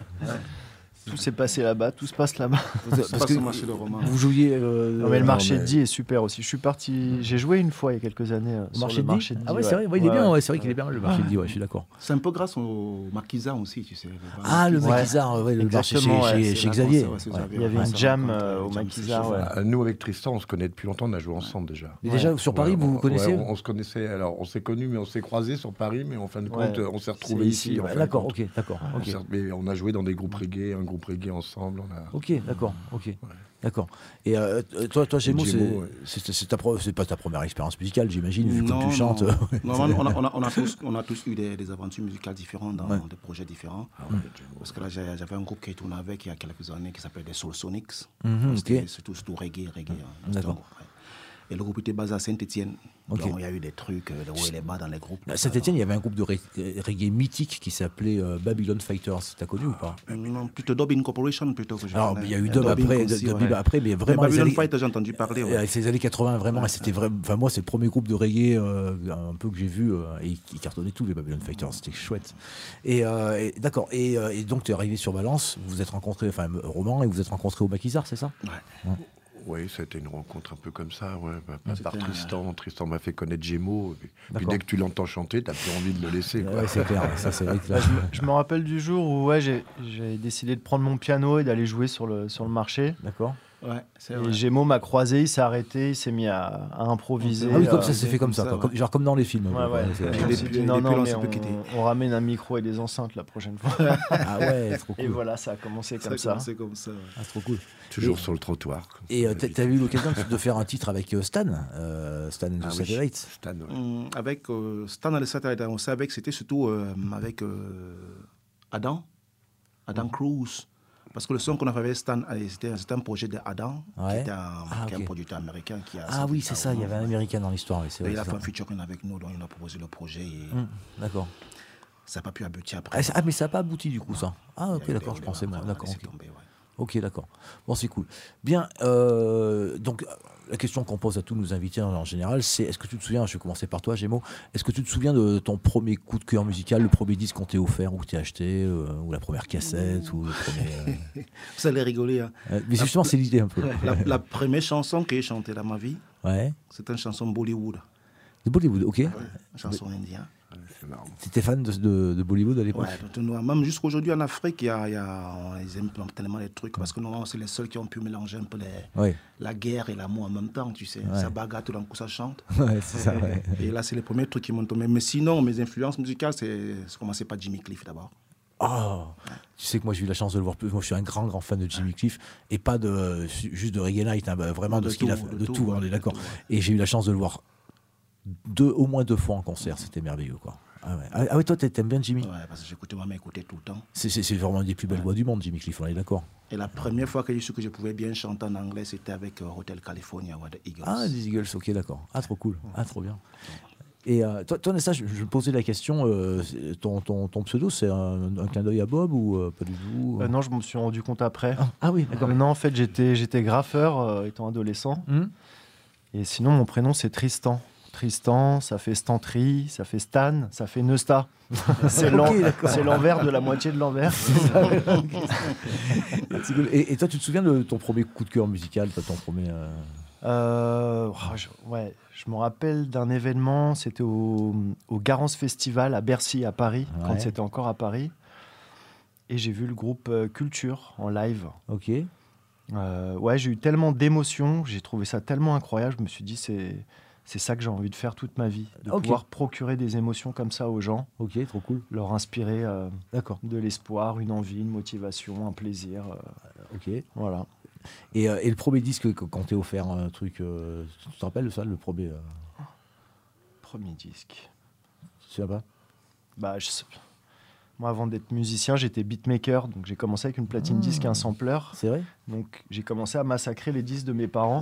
Tout s'est passé là-bas. Tout se passe là-bas.
Parce
Parce
que
que marché de roman.
vous jouiez... euh,
Non, mais le
euh,
marché
mais-
de Die est super aussi. Je suis parti. J'ai joué une fois il y a quelques années euh,
Au
sur
marché
le
de
marché
Die
de Die.
Ah ouais, c'est vrai, ouais, il est bien, ouais, c'est vrai qu'il est bien, le marché de
Ouais.
Die, ouais, je suis d'accord.
C'est un peu grâce au marquisat aussi, tu sais.
Ah, le
Ouais.
maquisard, ouais, le marché chez,
Exactement, ouais,
chez,
c'est
chez
là
Xavier.
qu'on s'est- ouais, c'est
Ouais.
Xavier.
Il y avait
Ouais,
une
ça
jam
rencontre,
euh,
euh,
au
jam
maquisard.
session.
Ouais.
Ah, nous avec Tristan, on se connaît depuis longtemps, on a joué ensemble déjà.
Mais déjà, sur Paris,
Ouais,
vous vous
on-
connaissez
ouais, on, on se connaissait, alors on s'est connus, mais on s'est croisés sur Paris, mais en fin de
Ouais.
compte, on s'est retrouvés
C'est
ici.
ici,
en
ouais.
fin de
D'accord,
compte.
ok, d'accord.
On,
ok.
s'est- mais on a joué dans des groupes reggae, un groupe reggae ensemble. On a...
Ok, d'accord, ok, d'accord. Et euh, toi, toi, Gémeaux, c'est
Gémeaux, ouais.
c'est- c'est ta pro- c'est pas ta première expérience musicale, j'imagine, vu
Non,
comme tu chantes.
non.
euh,
Non, on, a, on, a, on, a tous, on a tous eu des, des aventures musicales différentes dans
Ouais.
des projets différents.
Ah ouais,
Parce que là, j'ai- j'avais un groupe qui tournait avec il y a quelques années qui s'appelait les Soul Sonics.
Mhm,
C'était
ok.
surtout, surtout reggae, reggae. hein.
D'accord.
C'était un groupe, ouais. Et le groupe était basé à Saint-Etienne.
Ok.
Donc il y a eu des trucs, euh, les hauts et les bas dans les groupes.
À Saint-Etienne, il y avait un groupe de ré- reggae mythique qui s'appelait euh, Babylon Fighters. T'as connu ou pas?
Euh, Non, plutôt Dub Incorporation plutôt que je
Alors,
connais.
il y a eu
Euh,
Dub
Dub
après,
Inc aussi,
Dub
ouais.
après, mais
Mais
vraiment. les
Babylon
années-
Fight, j'ai entendu parler. ouais.
Euh, Avec ces années quatre-vingts, vraiment, et c'était vraiment. Enfin, moi, c'est le premier groupe de reggae euh, un peu que j'ai vu euh, et qui cartonnait tout, les Babylon Fighters. C'était chouette. Et, euh, et- d'accord. Et, euh, et donc, tu es arrivé sur Valence, vous vous êtes rencontrés, enfin, Roman, et vous vous êtes rencontrés au Maquisard, c'est ça?
Oui, c'était une rencontre un peu comme ça, ouais, bah, par
C'était un-
Tristan. Tristan m'a fait connaître Gémeaux. Et puis
D'accord.
dès que tu l'entends chanter, t'as plus envie de le laisser. quoi.
Ouais, c'est clair. Ça, c'est vrai que là-
Bah, je, me, je me rappelle du jour où ouais, j'ai j'ai décidé de prendre mon piano et d'aller jouer sur le, sur le marché.
D'accord.
Ouais, c'est
Et
vrai.
Gémeaux m'a croisé, il s'est arrêté, il s'est mis à, à improviser.
Ah oui, comme
euh,
ça, c'est fait comme ça,
comme
quoi.
ça,
Comme- genre comme dans les films.
Ouais,
quoi.
ouais.
C'est-
Et
Et
on
depuis-
s'est dit,
et
non,
depuis,
non,
on
mais
sait
on,
plus quitter.
on ramène un micro et des enceintes la prochaine fois.
Ah ouais, trop
Et
cool.
voilà, ça a commencé comme
Ça a
ça.
commencé comme ça. ouais.
Ah, c'est trop cool.
Toujours
Et-
sur le trottoir. comme
Et
ça,
euh, t'as
vite.
t'as eu l'occasion de faire un titre avec euh, Stan, euh, Stan and the
Ah oui,
Satellites.
Stan, ouais.
Hum, avec euh, Stan et les Satellites, on savait que c'était surtout euh, avec euh, Adam, Adam Cruz. Parce que le son qu'on a fait avec Stan, euh, c'était c'était un projet d'Adam,
Ouais.
qui était un,
Ah,
qui est un
ok.
producteur américain qui a.
Ah oui, c'est ça, il y avait un Américain dans l'histoire. Oui, c'est
Et
vrai,
il a
c'est
fait un
ça.
featuring avec nous, donc il a proposé le projet et
Hum, D'accord.
ça n'a pas pu aboutir après.
Ah, ça- ah, mais ça n'a pas abouti du coup, ça. Ah,
Il y a
ok,
eu des
d'accord, je
problèmes
pensais moi.
après, on a
D'accord,
laissé
ok.
tomber, ouais.
Ok, d'accord. Bon, c'est cool. Bien, euh, donc euh, la question qu'on pose à tous nos invités en, en général, c'est est-ce que tu te souviens, je vais commencer par toi, Gémeaux, est-ce que tu te souviens de ton premier coup de cœur musical, le premier disque qu'on t'ait offert ou que t'as acheté, euh, ou la première cassette, ou le premier. euh,
Vous allez rigoler. Hein.
euh, mais justement, c'est l'idée un peu.
La, la première chanson que j'ai chantée dans ma vie,
Ouais.
c'est une chanson Bollywood,
De Bollywood, ok.
une chanson indienne.
Ouais, c'est marrant.
T'étais fan de, de, de Bollywood à l'époque?
Ouais, donc, nous, même jusqu'aujourd'hui en Afrique, il y a, il y a- on- ils aiment tellement les trucs parce que normalement, c'est les seuls qui ont pu mélanger un peu les,
Ouais.
la guerre et l'amour en même temps, tu sais.
Ouais.
Ça bagarre, tout d'un coup, ça chante.
Ouais, c'est ça, ouais.
Et là, c'est les premiers trucs qui m'ont tombé. Mais sinon, mes influences musicales, c'est c'est commencé par Jimmy Cliff d'abord.
Oh, tu sais que moi j'ai eu la chance de le voir plus. Moi je suis un grand grand fan de Jimmy Cliff et pas de juste de Reggae Night, hein, bah, vraiment de,
De
ce qu'il a
tout,
fait,
de
de
tout,
tout, on
ouais,
est d'accord.
de tout,
Et j'ai eu la chance de le voir deux, au moins deux fois en concert, c'était merveilleux quoi. Ah ouais, ah, ah ouais, toi, t'a- t'aimes bien Jimmy.
Ouais, parce que j'écoutais, maman écoutait tout le temps.
C'est, c'est, c'est vraiment une des plus belles voix du monde, Jimmy Cliff, on est d'accord.
Et la première fois que j'ai su que je pouvais bien chanter en anglais, c'était avec euh, Hotel California, ouais, The Eagles.
Ah, des Eagles, ok, d'accord. Ah, trop cool. Ah, trop bien. Et euh, toi, toi, Nessa, je, je me posais la question, euh, c'est- ton, ton, ton pseudo, c'est un, un clin d'œil à Bob ou euh, pas du tout
Euh, non, je me suis rendu compte après.
ah, ah oui, d'accord.
Euh, non, en fait, j'étais, j'étais graffeur euh, étant adolescent.
Hum
Et sinon, mon prénom, c'est Tristan. Tristan, ça fait Stantry, ça fait Stan, ça fait Neusta. c'est, l'en-
Ok, d'accord.
c'est l'envers de la moitié de l'envers.
et, et toi, tu te souviens de ton premier coup de cœur musical, toi, ton premier euh,
Euh, oh, je, ouais, je me rappelle d'un événement, c'était au, au Garance Festival à Bercy, à Paris,
Ouais.
quand c'était encore à Paris. Et j'ai vu le groupe euh, Culture en live.
Ok.
Euh, ouais, j'ai eu tellement d'émotions, j'ai trouvé ça tellement incroyable. Je me suis dit, c'est, c'est ça que j'ai envie de faire toute ma vie, de
Ok.
pouvoir procurer des émotions comme ça aux gens,
Ok, trop cool.
leur inspirer euh,
D'accord.
de l'espoir, une envie, une motivation, un plaisir. euh,
Ok.
voilà.
Et, euh, et le premier disque, que- quand t'es offert un truc, euh, tu te rappelles de ça, le premier euh,
Premier disque.
Tu sais pas
Bah, je sais- Moi, avant d'être musicien, j'étais beatmaker, donc j'ai commencé avec une platine
Ah.
disque et un sampler.
C'est vrai.
Donc j'ai commencé à massacrer les disques de mes parents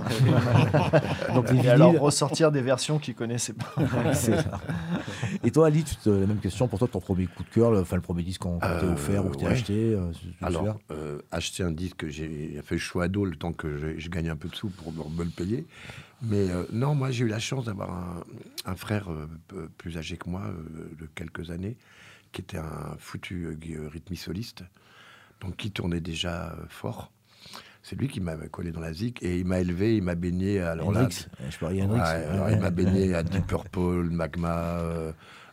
Donc les
et à leur
vinyles.
ressortir des versions qu'ils connaissaient pas.
C'est ça. Et toi, Ali, tu te, la même question pour toi, ton premier coup de cœur, le, enfin le premier disque qu'on qu'on t'a
Euh,
offert ou que t'as
ouais.
acheté euh, tu- tu te
Alors,
souviens
euh, acheter un disque, j'ai fait le choix ado le temps que je, je gagne un peu de sous pour me, me le payer. Mais euh, non, moi j'ai eu la chance d'avoir un, un frère euh, peu- plus âgé que moi, euh, de quelques années, qui était un foutu euh, gui- euh, rythmiste soliste, donc qui tournait déjà euh, fort. C'est lui qui m'a collé dans la zik et il m'a élevé, il m'a baigné. Alors là,
Hendrix. Je parlais Hendrix.
Ouais, alors, il m'a baigné à Deep Purple, Magma, euh,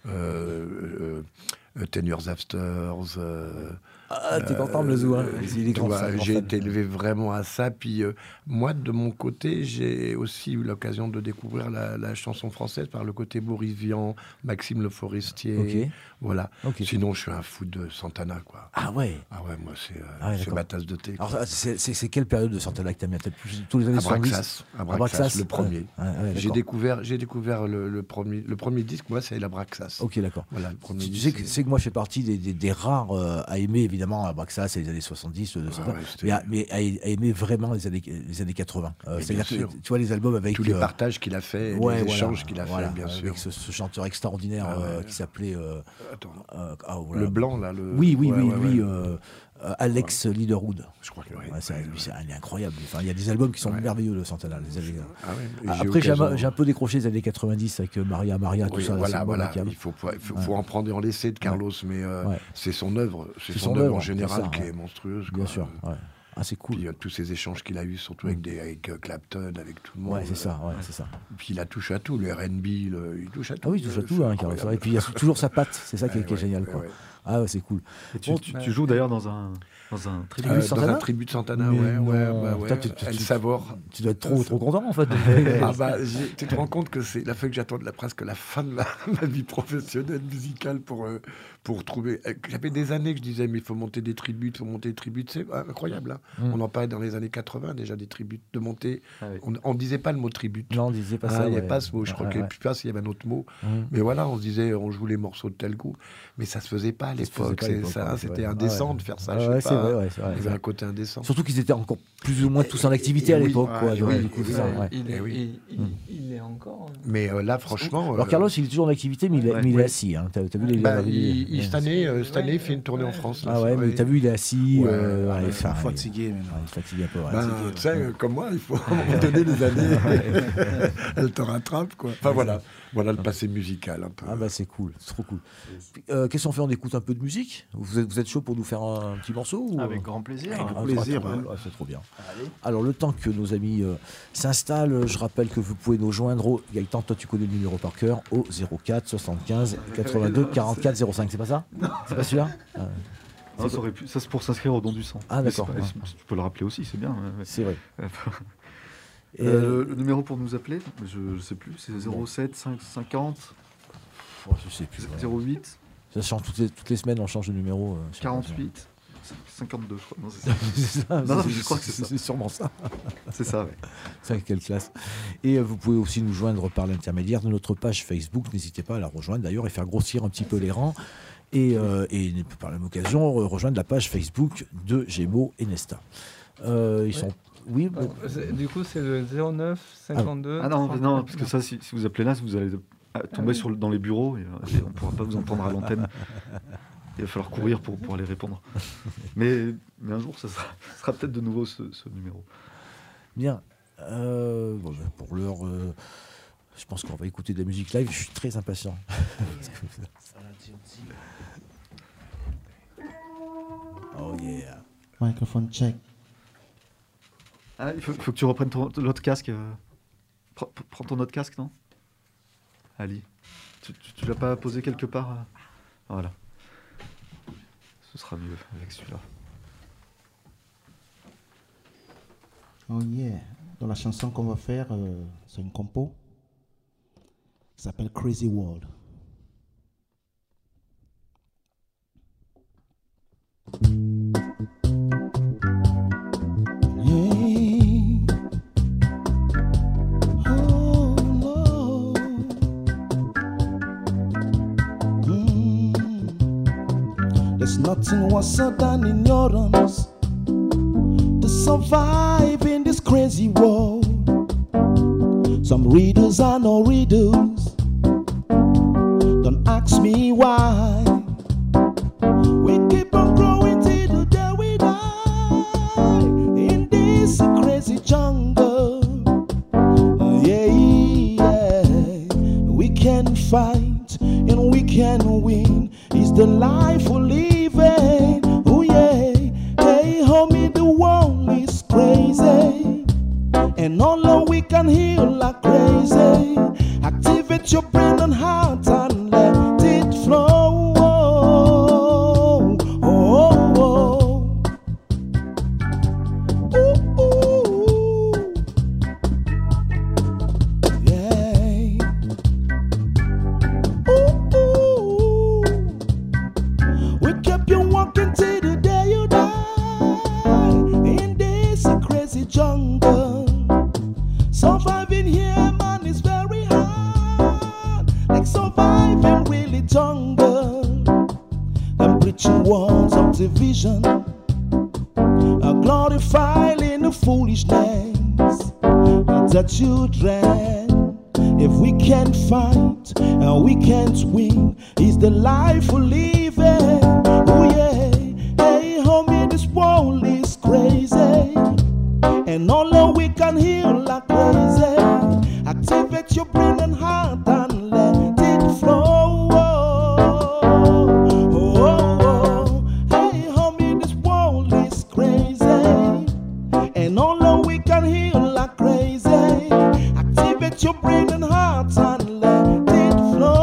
euh, euh, Ten Years After. Euh,
Ah, t'es content de le zoo, hein. Il est
tu
grand,
vois,
c'est un grand
j'ai
fan.
été élevé vraiment à ça. Puis euh, moi, de mon côté, j'ai aussi eu l'occasion de découvrir la, la chanson française par le côté Boris Vian, Maxime Le Forestier.
Ok.
Voilà.
Ok.
Sinon, je suis un fou de Santana, quoi.
Ah ouais.
Ah ouais, moi, c'est euh,
Ah ouais,
c'est
d'accord.
ma tasse de thé. quoi.
Alors, ça, c'est, c'est, c'est quelle période de Santana que t'as bien peut-être plus tous les années soixante-dix
Abraxas, Abraxas, le premier.
Ouais, ouais, ouais,
J'ai
d'accord.
découvert, j'ai découvert le, le premier, le premier disque. Moi, c'est l'Abraxas.
Ok, d'accord.
Voilà, le premier
Tu
disque.
sais que, c'est que moi je fais partie des, des, des rares euh, à aimer évidemment Abraxas, c'est les années soixante-dix, euh,
Ah ouais, c'était-
mais, à, mais à, à aimer vraiment les années, les années quatre-vingts. Euh,
Mais
c'est-à-dire
bien
que
sûr.
tu vois les albums avec
tous les
euh,
partages qu'il a fait,
ouais,
les
voilà,
échanges qu'il a
voilà,
fait, bien sûr.
avec ce, ce chanteur extraordinaire
Ah ouais.
euh, qui s'appelait euh,
Attends,
euh, ah, voilà.
le blanc là, le.
Oui, oui,
ouais,
oui,
ouais,
lui,
ouais.
euh, euh, Alex Liderwood.
Je crois que ouais,
Ouais, c'est,
ouais,
lui,
ouais.
c'est- il est incroyable. Enfin, il y a des albums qui sont
Ouais.
merveilleux de Santana. Les années,
Ah ouais, et
Après, j'ai,
occasion-
un- j'ai un peu décroché les années quatre-vingt-dix avec euh, Maria Maria, tout
Oui,
ça. là, c'est
voilà,
le
voilà.
moment
Il faut, faut, faut,
Ouais.
faut en prendre et en laisser de Carlos, mais euh,
Ouais.
c'est son œuvre, c'est
C'est
son,
son
œuvre
œuvre,
en général
c'est ça,
qui
ouais.
est monstrueuse.
Bien
quoi.
sûr. Ouais. Ah, c'est cool.
Puis euh, tous ces échanges qu'il a eu, surtout avec, des, avec euh, Clapton, avec tout le monde.
Ouais, c'est ça. Ouais, c'est ça.
Puis il a touché à tout, le R and B, le- il touche à tout.
Ah oui, il touche à
Euh,
tout,
c'est
hein, Carlos.
incroyable.
Et puis il y a toujours sa patte, c'est ça qui est,
Ouais,
qui est
ouais,
génial.
ouais,
Quoi.
ouais.
Ah ouais, c'est cool.
Et tu,
Bon,
tu-
bah,
tu joues d'ailleurs dans un, dans un tribut
Euh, dans
Santana
un tribut de Santana,
Mais
ouais, ouais,
non.
ouais, ouais.
Putain, tu- tu-
El
tu-
Savor.
Tu dois être trop, trop content en fait.
Ah bah, j'ai- tu te rends compte que c'est la fois que j'attends de la presque la fin de ma, ma vie professionnelle musicale pour, euh, pour trouver. euh, J'avais des années que je disais, mais il faut monter des tributes, il faut monter des tributes. C'est incroyable. Hein.
Mm.
On en parlait dans les années quatre-vingts déjà, des tributes, de monter.
Ah oui.
On ne disait pas le mot tribute.
Non, on disait pas
Ah,
ça.
il n'y
ouais.
avait pas ce mot. Je crois
Ouais,
qu'il n'y
ouais.
avait plus pas s'il y avait un autre mot.
Mm.
Mais voilà, on se disait, on joue les morceaux de tel coup. Mais ça se faisait pas à
Ça se faisait
l'époque.
pas à
c'est
l'époque,
ça,
ouais,
C'était
ouais.
indécent
Ah ouais.
de faire ça.
Ah
je
ouais,
sais
c'est
pas.
vrai, ouais, c'est vrai,
Il y
c'est
avait un côté indécent.
Surtout qu'ils étaient encore plus ou moins tous en activité à
oui.
l'époque.
Ah,
quoi,
oui,
donc,
oui,
du coup,
oui,
c'est ça,
oui.
ouais.
Il, est,
Eh oui.
il,
Mm.
il, il est encore.
Mais euh, là, franchement.
Alors
euh,
Carlos, il est toujours en activité, mais il est,
Ouais.
mais il est
Oui.
assis. Hein. T'as, t'as vu les
bah,
les-
il, il-
les-
cette année, euh, cette année, il
Ouais.
fait une tournée en France. là,
Ah ouais,
c'est
mais
vrai.
t'as vu, il est assis.
Ouais,
euh,
ouais,
ouais,
ouais,
enfin, il-
fatigué maintenant.
ouais, il est fatigué un peu. Ouais.
Ben,
Fatigué,
tu sais,
ouais.
euh, comme moi, il faut à un moment donner les années. Elle te rattrape, quoi. Enfin, voilà. Voilà le passé musical, un peu.
Ah bah c'est cool, c'est trop cool. Euh, qu'est-ce qu'on fait? On écoute un peu de musique? Vous êtes, vous êtes chaud pour nous faire un, petit morceau ou...
Avec grand plaisir.
Ah,
Avec
ah,
plaisir,
trop
ouais.
cool. Ah, c'est trop bien. Alors le temps que nos amis euh, s'installent, je rappelle que vous pouvez nous joindre au... Gaëtan, toi tu connais le numéro par cœur, au zéro quatre soixante-quinze quatre-vingt-deux quarante-quatre zéro cinq, c'est pas ça? C'est pas celui-là? Ah,
Ah, ça, aurait pu- ça, c'est pour s'inscrire au don du sang.
Ah,
Mais
d'accord.
c'est pas- c'est- Tu peux le rappeler aussi, c'est bien. ouais, ouais.
c'est vrai. Et,
Euh, le numéro pour nous appeler, je ne sais plus, c'est zéro sept cinq cinquante
oh, je sais plus. ouais.
zéro huit
Ça change toutes les, toutes les semaines, on change de numéro. euh, sur-
quarante-huit cinquante-deux, je crois. Non, c'est ça.
C'est ça,
Non, non,
c'est-
je crois que c'est ça.
C'est sûrement ça.
C'est ça, ouais.
C'est quelle classe. Et euh, vous pouvez aussi nous joindre par l'intermédiaire de notre page Facebook. N'hésitez pas à la rejoindre d'ailleurs et faire grossir un petit peu les rangs. Et, euh, et par la même occasion, re- rejoindre la page Facebook de Gémeaux et Nesta. Euh, ils
Ouais.
sont. Oui,
Ouais, c'est- Du coup, c'est le zéro neuf cinquante-deux.
Ah non,
trente-neuf.
non, parce que ça, si, si vous appelez là, vous allez euh, tomber
oui.
sur le- dans les bureaux et, euh, et on ne pourra pas vous entendre à l'antenne. Il va falloir courir pour, pour aller répondre. Mais, mais un jour, ça sera, ça sera peut-être de nouveau ce, ce numéro.
bien. Euh, bon, ben, pour l'heure, euh, je pense qu'on va écouter de la musique live. Je suis très impatient. Oh yeah.
Microphone check.
Ah, il faut, faut que tu reprennes ton, l'autre casque. euh. Pre- pre- Prends ton autre casque, non Ali, tu, tu, tu l'as pas posé quelque part euh Voilà. Ce sera mieux avec celui-là.
Oh yeah. Dans la chanson qu'on va faire, euh, c'est une compo qui s'appelle Crazy World. Hey. Oh, Lord. Mm. There's nothing worse than ignorance to survive in this crazy world. Some readers are no readers. Don't ask me why. We keep on growing till the day we die in this crazy jungle. Yeah, yeah. We can fight and we can win. It's the life we're living. Oh yeah. Hey, homie, the world is crazy, and all we can heal like crazy. Activate your brain and heart and let it flow. Oh, oh, oh. Ooh, ooh. Yeah. Ooh, ooh. We keep you walking till the day you die in this crazy jungle. Surviving here, man, is very hard. Like surviving really jungle. I'm preaching words of division, uh, glorifying the foolishness of the children. If we can't fight and we can't win, it's the life we're living. Oh yeah, hey homie, this world is crazy, and all we can heal like crazy. Activate your brain and heart and let it flow. Oh, oh, oh. Hey homie, this world is crazy, and all we can heal like crazy. Activate your brain and heart and let it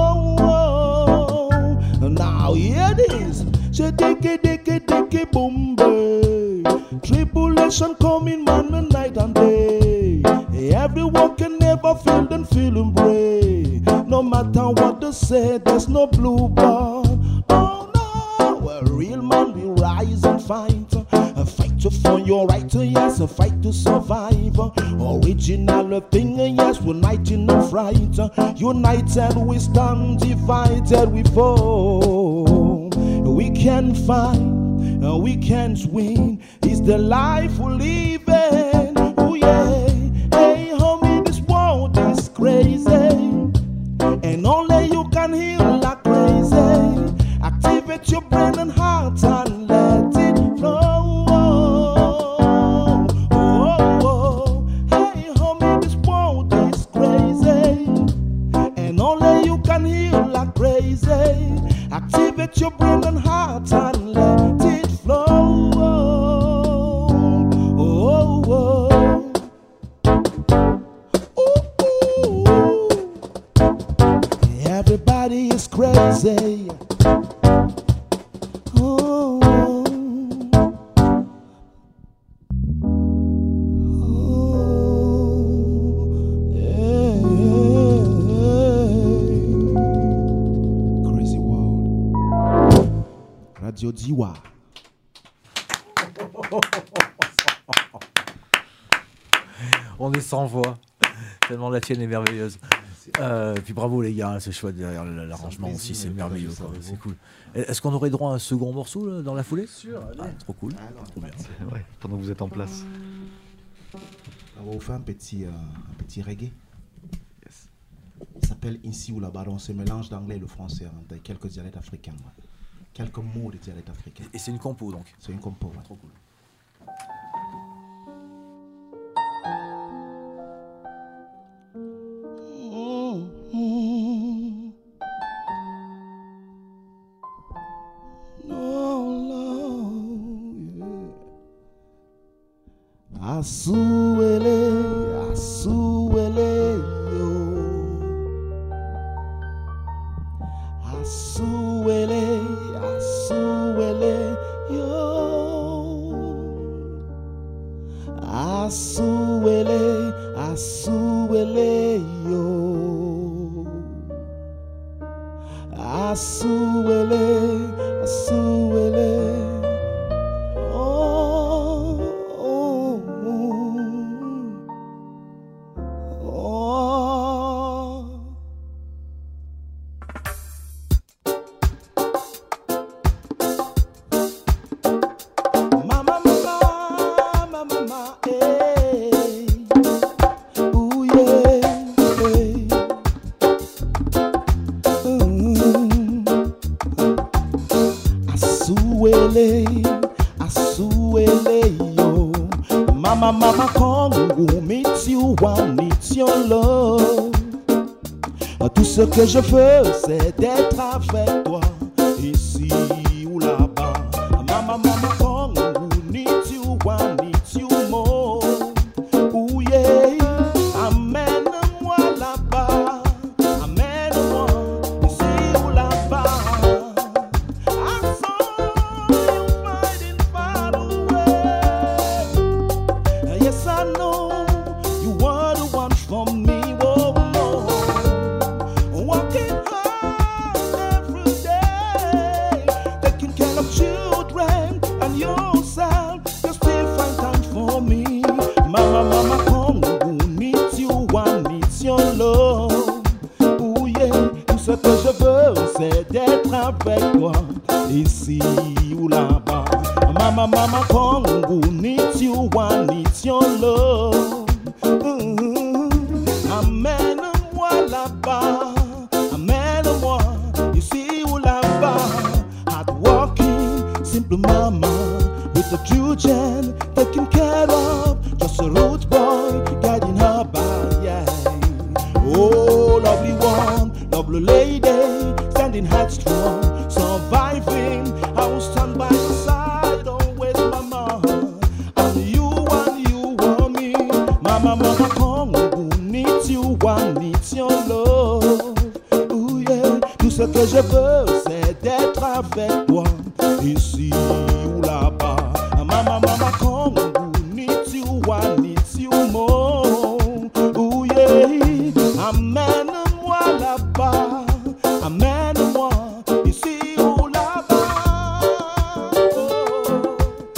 flow. Now here it is. Shedeke deke deke boom bay. Tribulation coming man and night and day. Everyone can never feel them feeling brave. No matter what they say, there's no blue bar. Oh no, a real man will rise and fight. A fight to find your right, yes, a fight to survive. Original thing, yes, united no fright. United we stand, divided we fall. We can fight, we can't win. It's the life we're living. Oh yeah, hey homie, this world is crazy, and only you can heal like crazy. Activate your brain and heart and let it flow. Oh, oh, oh. Hey homie, this world is crazy, and only you can heal like crazy. Activate your brain and heart and let it flow. Oh, oh, oh. Ooh, ooh. Everybody is crazy. Oh, oh. Oh, yeah. Crazy world. Radio Diwa.
On est sans voix. Tellement la tienne est merveilleuse. Euh, puis bravo les gars, c'est chouette derrière l'arrangement aussi, c'est merveilleux, quoi, c'est cool. Est-ce qu'on aurait droit à un second morceau là, dans la foulée?
Sûr,
ah, trop cool, trop bien.
Ouais, pendant que vous êtes en place.
On va vous faire un petit, euh, un petit reggae. Yes. Il s'appelle Ici ou là-bas, on se mélange d'anglais et le français, hein, dans quelques dialectes africains. Ouais. Quelques mots de dialectes africains.
Et c'est une compo donc?
C'est une compo, ouais.
Trop cool.
Asuele, asuele yo. Asuele, asuele yo. Asuele, asuele yo. Asuele, asuele. Mama Congo, meet you one, meet your love. Tout ce que je veux, c'est d'être avec toi, ici ou là-bas. Mama, mama Congo, need you one, need you more. Ooh yeah, amène-moi là-bas, amène-moi ici ou là-bas. I saw you fighting far away. Yes, I know you are the one for me. Oh, no. Walking hard every day, taking care of children and yourself. You still find time for me. Mama, mama, come, who needs you, one needs your love. Oh, yeah, tout ce que je veux, c'est d'être avec toi, ici ou là-bas. Mama, mama, come, who needs you, one needs your love. Mm-hmm. Amène-moi là-bas, amène-moi ici ou là-bas. Hard working, simple mama, with the children taken care of. Just a road boy guiding her by, yeah. Oh, lovely one, lovely lady, standing headstrong, surviving. I will stand by your side always, mama. And you and you and me, mama, mama, come, who needs you, one needs your love. Ooh yeah, tout ce que je veux, c'est d'être avec toi, ici ou là-bas. Mama, mama, come, who needs you, one needs you more. Ooh yeah, amène-moi là-bas, amène-moi ici ou là-bas. Oh,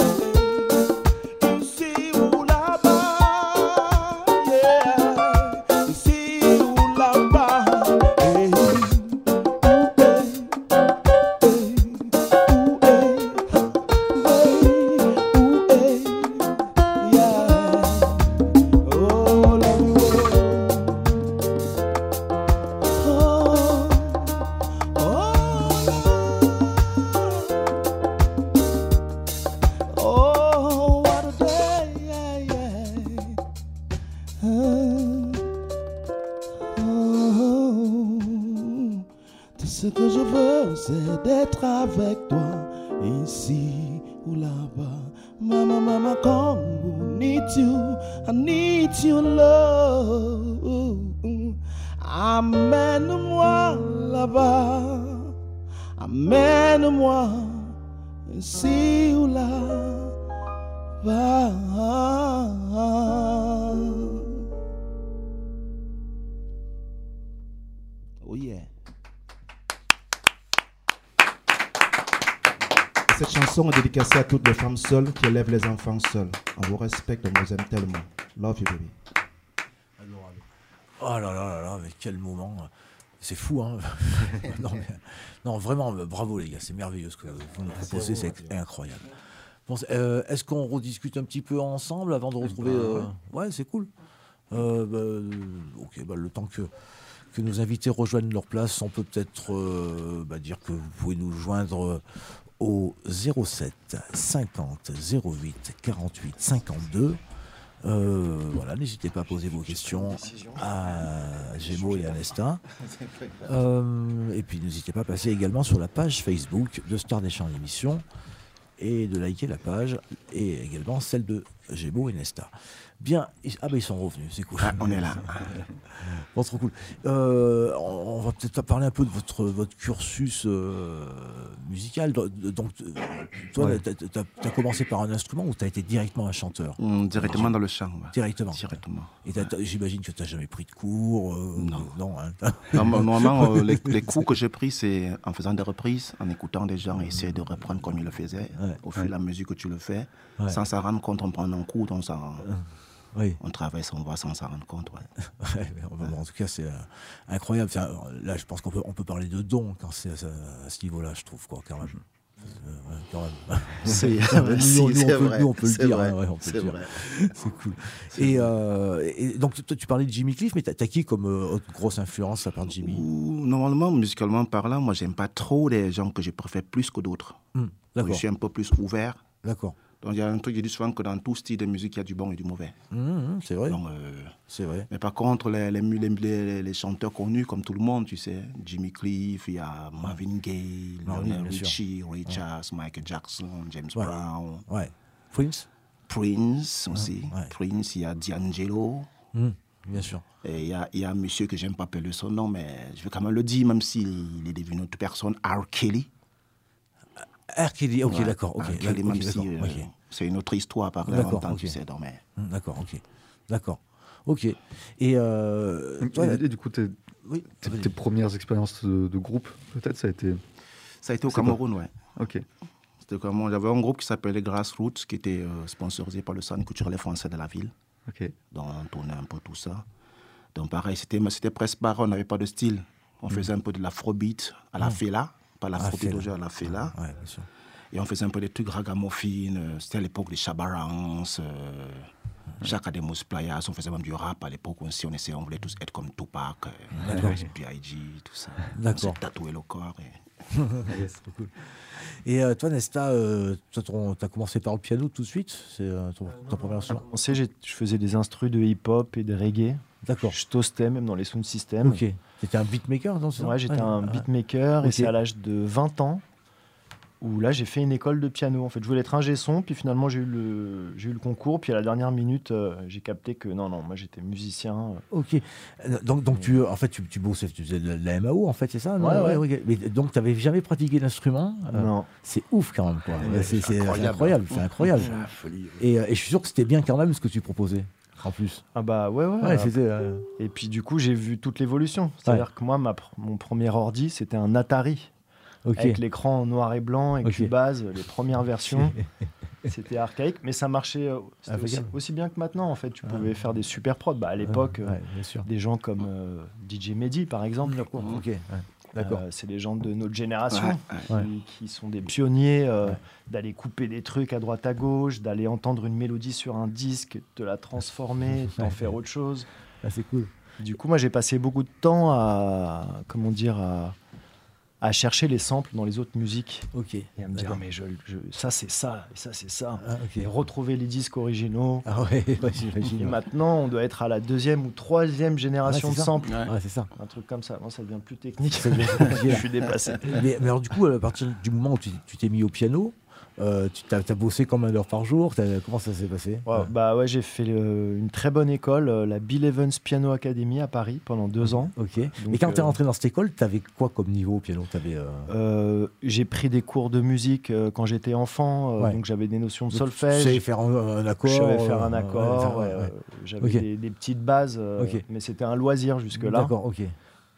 ici ou là-bas, yeah, ici ou là-bas. Hey, Ce que je veux, c'est d'être avec toi, ici ou là-bas. Mama, mama, come, who needs you, I need your love. Amène-moi là-bas, amène-moi ici ou là-bas. Oh yeah. Cette chanson est dédicacée à toutes les femmes seules qui élèvent les enfants seuls. On vous respecte, on vous aime tellement. Love you, baby.
Oh là là là là, mais quel moment. C'est fou, hein. non, mais- non, vraiment, bravo les gars, c'est merveilleux ce que vous nous proposez, c'est incroyable. Bon, c'est- euh, est-ce qu'on rediscute un petit peu ensemble avant de retrouver... euh, Ouais, c'est cool. Euh, bah, euh, ok, bah, le temps que, que nos invités rejoignent leur place, on peut peut-être euh, bah, dire que vous pouvez nous joindre euh, au zéro sept cinquante zéro huit quarante-huit cinquante-deux. Euh, voilà, n'hésitez pas à poser vos questions à Gémeaux et à Nesta. Euh, et puis n'hésitez pas à passer également sur la page Facebook de Star des Champs d'émission et de liker la page et également celle de Gémeaux et Nesta. Bien, ils- ah ben ils sont revenus, c'est cool.
Ah, on est là.
Bon, trop cool. Euh, on on va peut-être parler un peu de votre, votre cursus euh, musical. Do- Donc, euh, toi,
Ouais.
tu as commencé par un instrument ou tu as été directement un chanteur?
Hum, directement dans le chant. ouais.
Directement.
Directement.
Et t'as- t'as- j'imagine que tu n'as jamais pris de cours. euh,
Non.
Non, hein.
Non, mo- Normalement, euh, les, les coups que j'ai pris, c'est en faisant des reprises, en écoutant des gens, essayer de reprendre comme ils le faisaient.
Ouais.
Au fur et à mesure que tu le fais,
Ouais.
sans s'en rendre compte, on prend un coup, on, s'en-
Oui.
on travaille son voix sans s'en rendre compte. ouais.
Ouais, mais bon, bon, en tout cas, c'est euh, incroyable. C'est un- là, je pense qu'on peut, on peut parler de don quand c'est à, ce- à ce niveau-là, je trouve, quoi, quand même. Euh, ouais, quand même.
C'est
Nous,
ouais,
nous,
si,
nous, on
c'est
peut-
vrai,
nous, on peut le
c'est
dire.
vrai,
hein, ouais, on peut
c'est
le dire.
vrai.
C'est cool. Et, euh, et donc, toi, tu parlais de Jimmy Cliff, mais t'as as qui comme euh, autre grosse influence à part de Jimmy?
Ouh, Normalement, musicalement parlant, moi, j'aime pas trop les gens que je préfère plus que d'autres.
Hmm,
Je
D'accord,
suis un peu plus ouvert.
d'accord.
Donc, il y a un truc, je dis souvent que dans tout style de musique, il y a du bon et du mauvais.
Hum, hum, c'est vrai,
Donc, euh,
c'est vrai.
mais par contre, les, les, les, les- les chanteurs connus, comme tout le monde, tu sais, Jimmy Cliff, il y a Marvin Gaye,
Marvin,
Lionel
bien sûr.
Richie, Ray Charles, Michael Jackson, James
Ouais.
Brown,
Ouais. Prince?
Prince aussi.
ouais.
Prince, il y a D'Angelo.
Hum, bien sûr.
Et il y a, il y a un monsieur que j'aime pas appeler son nom, mais je vais quand même le dire, même s'il il est devenu une autre personne, R. Kelly.
R. Kelly, ok,
Ouais,
d'accord. ok,
R. Kelly,
ok,
même si
d'accord,
euh,
ok.
c'est une autre histoire par
D'accord,
longtemps,
ok.
tu sais. Donc, mais...
Hum, D'accord, ok. D'accord. Ok. Et euh, toi,
Et, et du coup, tes,
oui,
tes-
vas-y.
tes premières expériences de, de groupe, peut-être, ça a été.
Ça a été au
C'est quoi
Cameroun, ouais.
Ok.
C'était comment J'avais un groupe qui s'appelait Grassroots, qui était euh, sponsorisé par le Centre culturel français de la ville.
Ok.
Donc on tournait un peu tout ça. Donc pareil, c'était, mais c'était presque pareil, on n'avait pas de style. On faisait un peu de l'afrobeat à la
Mm.
fela, pas l'afrobeat
fela.
aujourd'hui, à la fela.
Ouais, bien sûr.
Et on faisait un peu des trucs ragamuffin. euh, C'était à l'époque des Chabarans, euh, Jacques Ademus Playas. On faisait même du rap à l'époque aussi. On essayait, on voulait tous être comme Tupac, euh,
D'accord.
P I G, tout ça.
D'accord.
On s'est tatoué le corps. Et...
Yes, trop cool. Et euh, toi, Nesta, euh, tu as commencé par le piano tout de suite? C'est euh, ton, ton premier instrument?
On sait, j'ai- je faisais des instrus de hip-hop et de reggae.
D'accord.
Je toastais même dans les sound systems.
Ok. T'étais un beatmaker dans ce
Ouais, j'étais
Ouais,
un
ouais.
beatmaker
Ok.
et c'est à l'âge de vingt ans où là j'ai fait une école de piano. En fait, je voulais être ingé son, puis finalement j'ai eu le j'ai eu le concours, puis à la dernière minute euh, j'ai capté que non non, moi j'étais musicien. euh.
Ok. Euh, Donc, donc tu, en fait, tu, tu bossais, tu faisais de la, de la M A O, en fait, c'est ça? non
Ouais, ouais.
ok. Mais donc, tu n'avais jamais pratiqué l'instrument? Euh,
Non.
C'est ouf quand même, quoi.
Ouais,
c'est
c'est
c'est
incroyable.
incroyable, c'est incroyable.
La folie.
Et, euh, et je suis sûr que c'était bien quand même ce que tu proposais, en plus.
Ah bah ouais ouais.
Ouais,
euh,
c'était. euh,
Et puis du coup j'ai vu toute l'évolution. C'est-à-dire que moi ma pr- mon premier ordi c'était un Atari
Ok.
avec l'écran en noir et blanc avec
Ok.
Cubase, les premières versions. C'était archaïque, mais ça marchait euh, c'était aussi,
Impeccable.
aussi bien que maintenant. En fait, tu pouvais faire des super prods. Bah, à l'époque, euh,
Ouais, bien sûr.
des gens comme euh, D J Mehdi, par exemple,
D'accord. Ok. ouais. D'accord.
euh, c'est des gens de notre génération
Ouais,
ouais.
qui, qui sont des pionniers euh,
Ouais.
d'aller couper des trucs à droite à gauche, d'aller entendre une mélodie sur un disque, de la transformer, d'en faire autre chose.
Ah, c'est cool.
Du coup, moi, j'ai passé beaucoup de temps à, comment dire, à, à chercher les samples dans les autres musiques
Ok.
et à me dire,
D'accord.
mais je, je- ça c'est ça, et ça c'est ça.
Ah, ok.
Et retrouver les disques originaux.
Ah ouais, ouais,
Et
j'imagine.
maintenant, on doit être à la deuxième ou troisième génération
Ouais,
de
c'est ça.
samples.
Ouais, c'est ça.
Un truc comme ça. Moi, ça devient plus technique.
Ça devient-
Je suis dépassé.
mais, mais alors du coup, à partir du moment où tu tu t'es mis au piano, euh, tu t'as, t'as bossé combien d'heures par jour? T'as- Comment ça s'est passé?
Ouais, bah ouais, j'ai fait euh, une très bonne école, euh, la Bill Evans Piano Academy à Paris pendant deux ans.
Ok. Et
Donc,
quand t'es
euh,
rentré dans cette école, t'avais quoi comme niveau au piano? T'avais, euh,
Euh, j'ai pris des cours de musique euh, quand j'étais enfant, euh,
Ouais.
donc j'avais des notions de
tu
solfège.
savais faire un, un accord?
Je savais faire un
euh,
accord,
ouais,
ouais,
ouais.
euh, j'avais
Ok.
des, des petites bases, euh,
Ok.
mais c'était un loisir jusque-là.
D'accord, ok.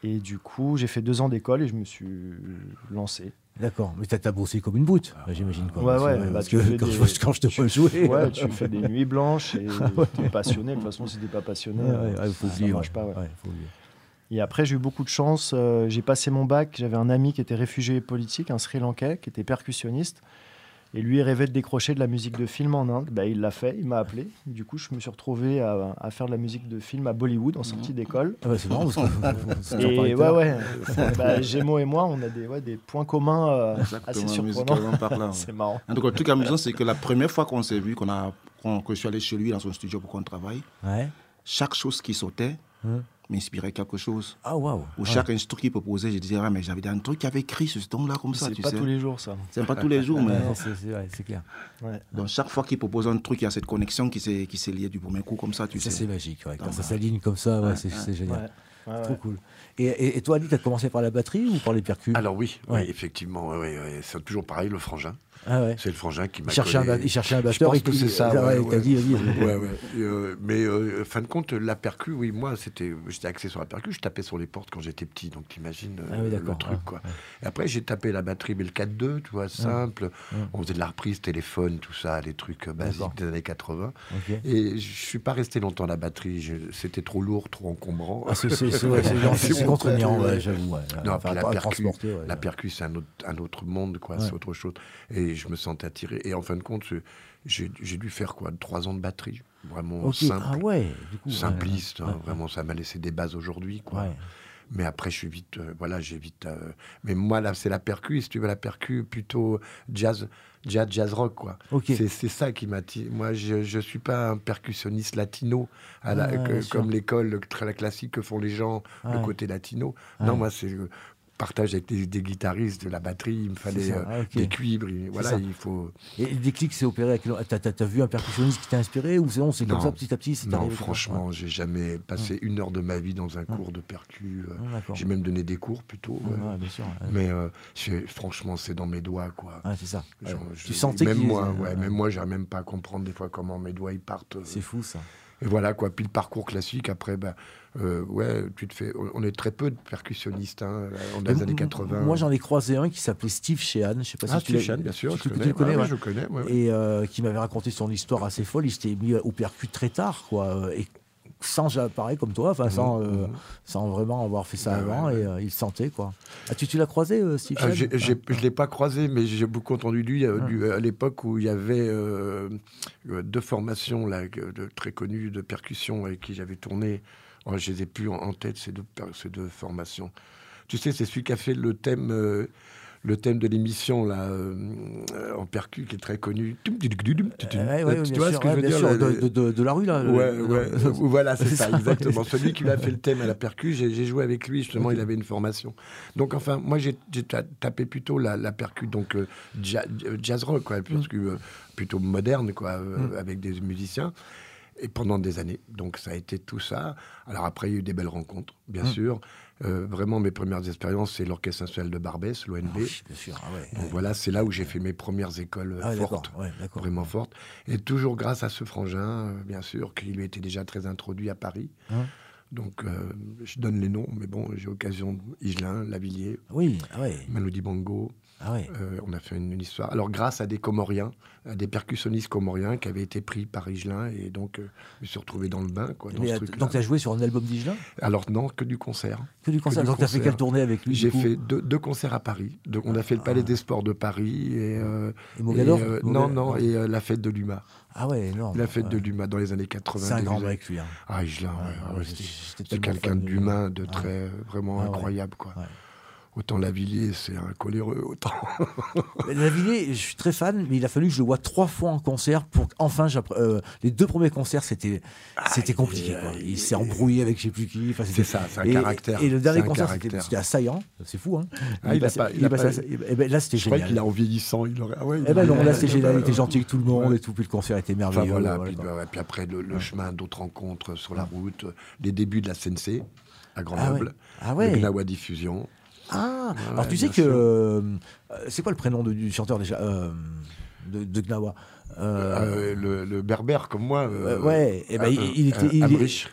Et du coup, j'ai fait deux ans d'école et je me suis lancé.
D'accord, mais t'as, t'as bossé comme une brute, j'imagine. Quoi.
Ouais,
Parce
ouais,
que-
bah,
parce
tu
que
fais
quand,
des-
je, quand je te vois jouer.
Ouais, tu fais des nuits blanches et t'es passionné. De toute façon, si t'es pas passionné,
Ouais, ouais,
euh,
ouais, faut
ça
oublier,
marche
ouais.
pas. Ouais.
Ouais, faut oublier.
Et après, j'ai eu beaucoup de chance. euh, j'ai passé mon bac. J'avais un ami qui était réfugié politique, un Sri Lankais, qui était percussionniste. Et lui, il rêvait de décrocher de la musique de film en Inde. Bah, il l'a fait, il m'a appelé. Du coup, je me suis retrouvé à, à faire de la musique de film à Bollywood en sortie d'école.
Ah bah, c'est marrant parce que c'est toujours
Et
pareil tout
ouais,
à l'heure.
ouais. Bah, Gémeaux et moi, on a des, ouais, des points communs euh, assez
Exactement,
surprenants.
musicalement parlant.
C'est marrant.
En tout cas, le truc amusant, c'est que la première fois qu'on s'est vu, qu'on a, qu'on- que je suis allé chez lui dans son studio pour qu'on travaille,
Ouais.
chaque chose qui sautait
Hum.
m'inspirait quelque chose.
Ah waouh.
Ou
Ouais.
chaque instru qu'il proposait, je disais, ah, mais j'avais un truc qui avait écrit ce ton-là comme ça,
C'est
tu
pas
sais.
tous les jours, ça.
C'est pas tous les jours, mais.
Ouais, c'est, c'est, ouais, c'est clair.
Ouais.
Donc chaque fois qu'il propose un truc, il y a cette connexion qui s'est, qui s'est liée du premier coup comme ça, tu
Ça,
sais.
c'est magique. Ouais. Quand
Ah,
ça
bah.
s'aligne comme ça, ouais,
Ouais,
c'est,
ouais.
c'est génial.
Ouais. Ouais,
Trop
ouais.
cool. Et, et, et toi, Ali, t'as commencé par la batterie ou par les percus?
Alors oui,
Ouais.
oui, effectivement, ouais, ouais, ouais, c'est toujours pareil, le frangin.
Ah ouais.
C'est le frangin qui m'a
Il cherchait, un,
collé.
ba- il cherchait un
Je
batteur.
pense
et
que
puis-
c'est ça.
Ah
ouais,
ouais, t'as
ouais.
dit, vas-y.
Ouais, ouais. Et, euh, mais euh, fin de compte, la percu, oui, moi, c'était, j'étais axé sur la percu. Je tapais sur les portes quand j'étais petit, donc t'imagines euh,
Ah oui, d'accord,
le truc,
ouais,
quoi.
ouais.
Et après, j'ai tapé la batterie, mais le quatre deux, tu vois, simple.
ouais.
On faisait de la reprise, téléphone, tout ça, les trucs euh, basiques
D'accord.
des années quatre-vingts.
Ok.
Et je suis pas resté longtemps à la batterie. Je- C'était trop lourd, trop encombrant.
Ah, c'est, c'est, c'est, ouais, c'est, c'est, c'est
mon
contraignant,
côté,
ouais,
ouais.
j'avoue. Ouais.
Non,
Enfin,
puis la
pas à
percu,
transporter, ouais.
la percu, c'est un autre, un autre monde, quoi.
Ouais.
C'est autre chose. Et je me sentais attiré. Et en fin de compte, je- j'ai, j'ai dû faire quoi, trois ans de batterie, vraiment
Ok.
simple,
Ah ouais. Du coup, ouais.
simpliste. hein,
Ouais.
Vraiment, ça m'a laissé des bases aujourd'hui, quoi.
Ouais.
Mais après, je suis vite, euh, voilà, j'ai vite. euh, Mais moi, là, c'est la percu. Et si tu veux la percu, plutôt jazz, jazz, jazz rock, quoi.
Ok.
C'est, c'est ça qui m'attire. Moi, je, je suis pas un percussionniste latino, à la-
Ah,
que-
bien sûr.
comme l'école le- très la classique que font les gens,
Ouais.
le côté latino.
Ouais.
Non, moi, c'est le partage avec des, des guitaristes, de la batterie. Il me fallait
ça.
euh,
Ah, ok.
des cuivres. et voilà,
ça.
il faut.
Et le déclic s'est opéré à quel... t'as, t'as, t'as vu un percussionniste qui t'a inspiré ou sinon c'est comme
Non.
ça petit à petit c'est
Non,
arrivé, quoi.
franchement, j'ai jamais passé une heure de ma vie dans un cours de percu. euh,
Ouais. Ah, d'accord.
J'ai même donné des cours plutôt.
Ouais,
ouais.
ouais, bien sûr. Ouais.
Mais euh, j'ai- franchement, c'est dans mes doigts, quoi.
Ouais, c'est ça. Ouais.
Genre,
Tu
je-
sentais
même
qu'il-
moi,
ouais,
ouais,
ouais.
même moi, j'arrive même pas à comprendre des fois comment mes doigts ils partent. euh,
C'est fou ça.
Et voilà quoi. Puis le parcours classique. Après, bah, euh, ouais, tu te fais. On est très peu de percussionnistes hein, dans les
Mais
années
m-
quatre-vingts.
Moi j'en ai croisé un qui s'appelait Steve Sheehan. Je sais pas
Ah,
si tu
Steve
l'as-
Sheehan, bien sûr,
tu,
je
tu-
connais.
tu le connais,
Ah oui,
ouais.
je connais. ouais, ouais.
Et euh, qui m'avait raconté son histoire assez folle. Il s'était mis au percu très tard, quoi. euh, Et sans appareil comme toi, enfin sans,
Mhm,
euh,
mhm.
sans vraiment avoir fait ça
Ouais,
avant,
ouais, ouais.
et euh, il sentait, quoi. Ah, tu, tu l'as croisé, euh, Steve
Ah,
Sheehan
j'ai- j'ai- je ne l'ai pas croisé, mais j'ai beaucoup entendu lui euh,
Ah.
du- à l'époque où il y avait euh, euh, deux formations là, que- de, très connues de percussion avec qui j'avais tourné. Oh, je les ai plus en, en tête, ces deux, per- ces deux formations. Tu sais, c'est celui qui a fait le thème, euh, le thème de l'émission là, euh, euh, en percu, qui est très connu.
Euh, ouais, ouais,
tu
bien
vois
sûr,
ce que
ouais,
je veux
bien
dire
sûr,
là,
de,
les-
de- de- de la rue, là.
Ouais,
le-
ouais,
le-
voilà, c'est
C'est
ça,
ça.
exactement. Celui qui lui a fait le thème à la percu, j'ai j'ai joué avec lui, justement,
Ok.
il avait une formation. Donc, enfin, moi, j'ai j'ai ta- tapé plutôt la, la percu, donc euh, ja- euh, jazz rock, quoi, parce que, euh, plutôt moderne, quoi, euh,
Mm.
avec des musiciens. Et pendant des années. Donc, ça a été tout ça. Alors, après, il y a eu des belles rencontres, bien
Mm.
sûr. Euh, vraiment, mes premières expériences, c'est l'Orchestre national de Barbès, l'O N B.
Ah oui, bien sûr, ah ouais.
Donc, voilà, c'est là où j'ai fait mes premières écoles euh,
Ah ouais,
fortes.
d'accord, ouais, d'accord.
Vraiment forte. Et toujours grâce à ce frangin, euh, bien sûr, qui lui était déjà très introduit à Paris.
Hein.
Donc, euh, je donne les noms, mais bon, j'ai occasion. Igelin, Lavilliers,
Oui, ah ouais.
Manu Dibango.
Ah ouais.
Euh, on a fait une, une histoire. Alors, grâce à des Comoriens, à des percussionnistes comoriens qui avaient été pris par Igelin, et donc, euh, je me suis retrouvé dans le bain, quoi, dans
Mais,
ce
euh,
truc-là.
donc tu as joué sur un album d'Igelin
Alors, non, que du concert.
Que du concert.
du
Donc tu as fait
concert.
quelle tournée avec lui du
J'ai
coup
fait deux, deux concerts à Paris. Donc, on a fait le Palais des Sports de Paris et, euh,
Et Mogador
et, euh,
Mogador-
non, non, et euh, la fête de l'U M A.
Ah ouais, énorme.
La fête de
Ouais.
l'U M A dans les années quatre-vingts.
C'est un grand
début-
mec, lui. Hein.
Ah, Igelin, ouais,
Ouais,
ouais,
ouais,
c'était-
j'étais- j'étais
c'est
tellement
quelqu'un
fan de lui.
d'humain, de
Ouais.
très euh, vraiment
Ah ouais.
incroyable, quoi.
Ouais.
Autant Lavilliers, c'est un coléreux, autant.
Mais Lavilliers, je suis très fan, mais il a fallu que je le voie trois fois en concert pour qu'enfin, j'appre- euh, les deux premiers concerts, c'était c'était compliqué. Quoi. Il s'est embrouillé avec je sais plus qui. Enfin, c'était-
C'est ça, c'est un
et,
caractère.
Et le dernier
C'est un
concert, c'était
caractère.
c'était à Saillant, c'est fou. Hein.
Ah, il a
passait-
pas- il a
passait
pas-
à Sa- et ben, là, c'était
Je crois
génial.
qu'il a en vieillissant, il aurait. Ah ouais,
Eh ben non, là, c'était
il-
génial. Il était gentil avec tout le monde
Ouais.
et tout. Puis le concert était
Enfin
merveilleux.
voilà,
voilà,
puis,
quoi.
bah, ouais, puis après le, le chemin d'autres rencontres sur la route, euh, les débuts de la C N C à Grenoble,
Ah ouais.
le Gnawa Diffusion.
Ah,
Ouais,
alors tu
bien
sais que.
sûr.
euh, c'est quoi le prénom de- du chanteur déjà euh, de, de Gnawa Euh,
Euh, le, le berbère comme moi.
euh,
euh,
ouais, et ben,
euh,
il, il était.
euh,
il-
Abrich.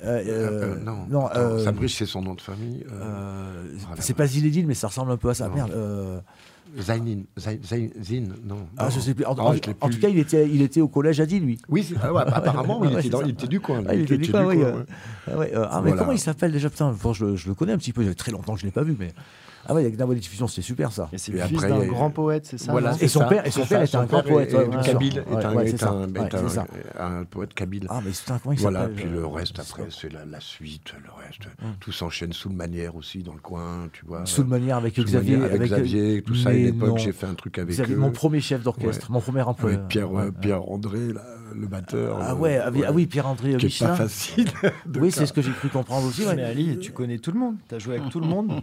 Euh,
Euh, non,
non,
Attends,
euh,
Sabrich, c'est son nom de famille. Euh,
euh,
Ah, la
c'est pas Zinedine, mais ça ressemble un peu à ça.
Non.
Merde. euh,
Zainin, Zain, Zain- Zin, non.
Ah,
non.
je sais plus. En,
Ah,
en-
je l'ai
en
plus.
tout cas, il était, il était au collège à Die, lui.
Oui, c'est- ah ouais, apparemment, il,
Ouais,
était
c'est
dans-
ça.
il était du coin. lui.
Ah, il était du coin, oui. euh,
ouais.
ah, ouais, euh, ah, mais
Voilà.
comment il s'appelle déjà? Putain, bon, je, le- je le connais un petit peu. Il y a très longtemps que je l'ai pas vu, mais. Ah ouais, avec Nawa Diffusion, c'était super ça.
Et c'est
Et
le fils
après,
d'un
il y a-
grand poète, c'est ça
Voilà,
non
Et
c'est
son
ça,
père- et son
c'est
père
ça,
était un
son
grand
père
poète,
est-
ouais,
est
bien
Kabyle,
sûr.
est un-
Ouais,
est
c'est ça.
un-
Ouais,
est un-
c'est ça.
un poète kabyle.
Ah, mais putain, comment il
Voilà,
s'appelle
puis
euh,
le reste
je
après,
sais
c'est la, la suite, le reste.
Hum.
Tout s'enchaîne sous le manière aussi dans le coin, tu vois.
pas. Sous le manière avec
Sous le
Xavier.
Manière, avec Xavier, tout ça. À
mais
une époque,
non.
j'ai fait un truc avec
Xavier,
eux.
mon premier chef d'orchestre, mon premier employeur.
Avec Pierre,
Ouais,
euh,
ouais.
Pierre André, là, le batteur.
Ah
euh,
ouais, ah oui, ah oui, Pierre-André
qui est
Michelin.
pas facile. de
Oui,
faire.
c'est ce que j'ai cru comprendre aussi. ouais.
Mais Ali, tu connais tout le monde. Tu as joué avec tout le monde.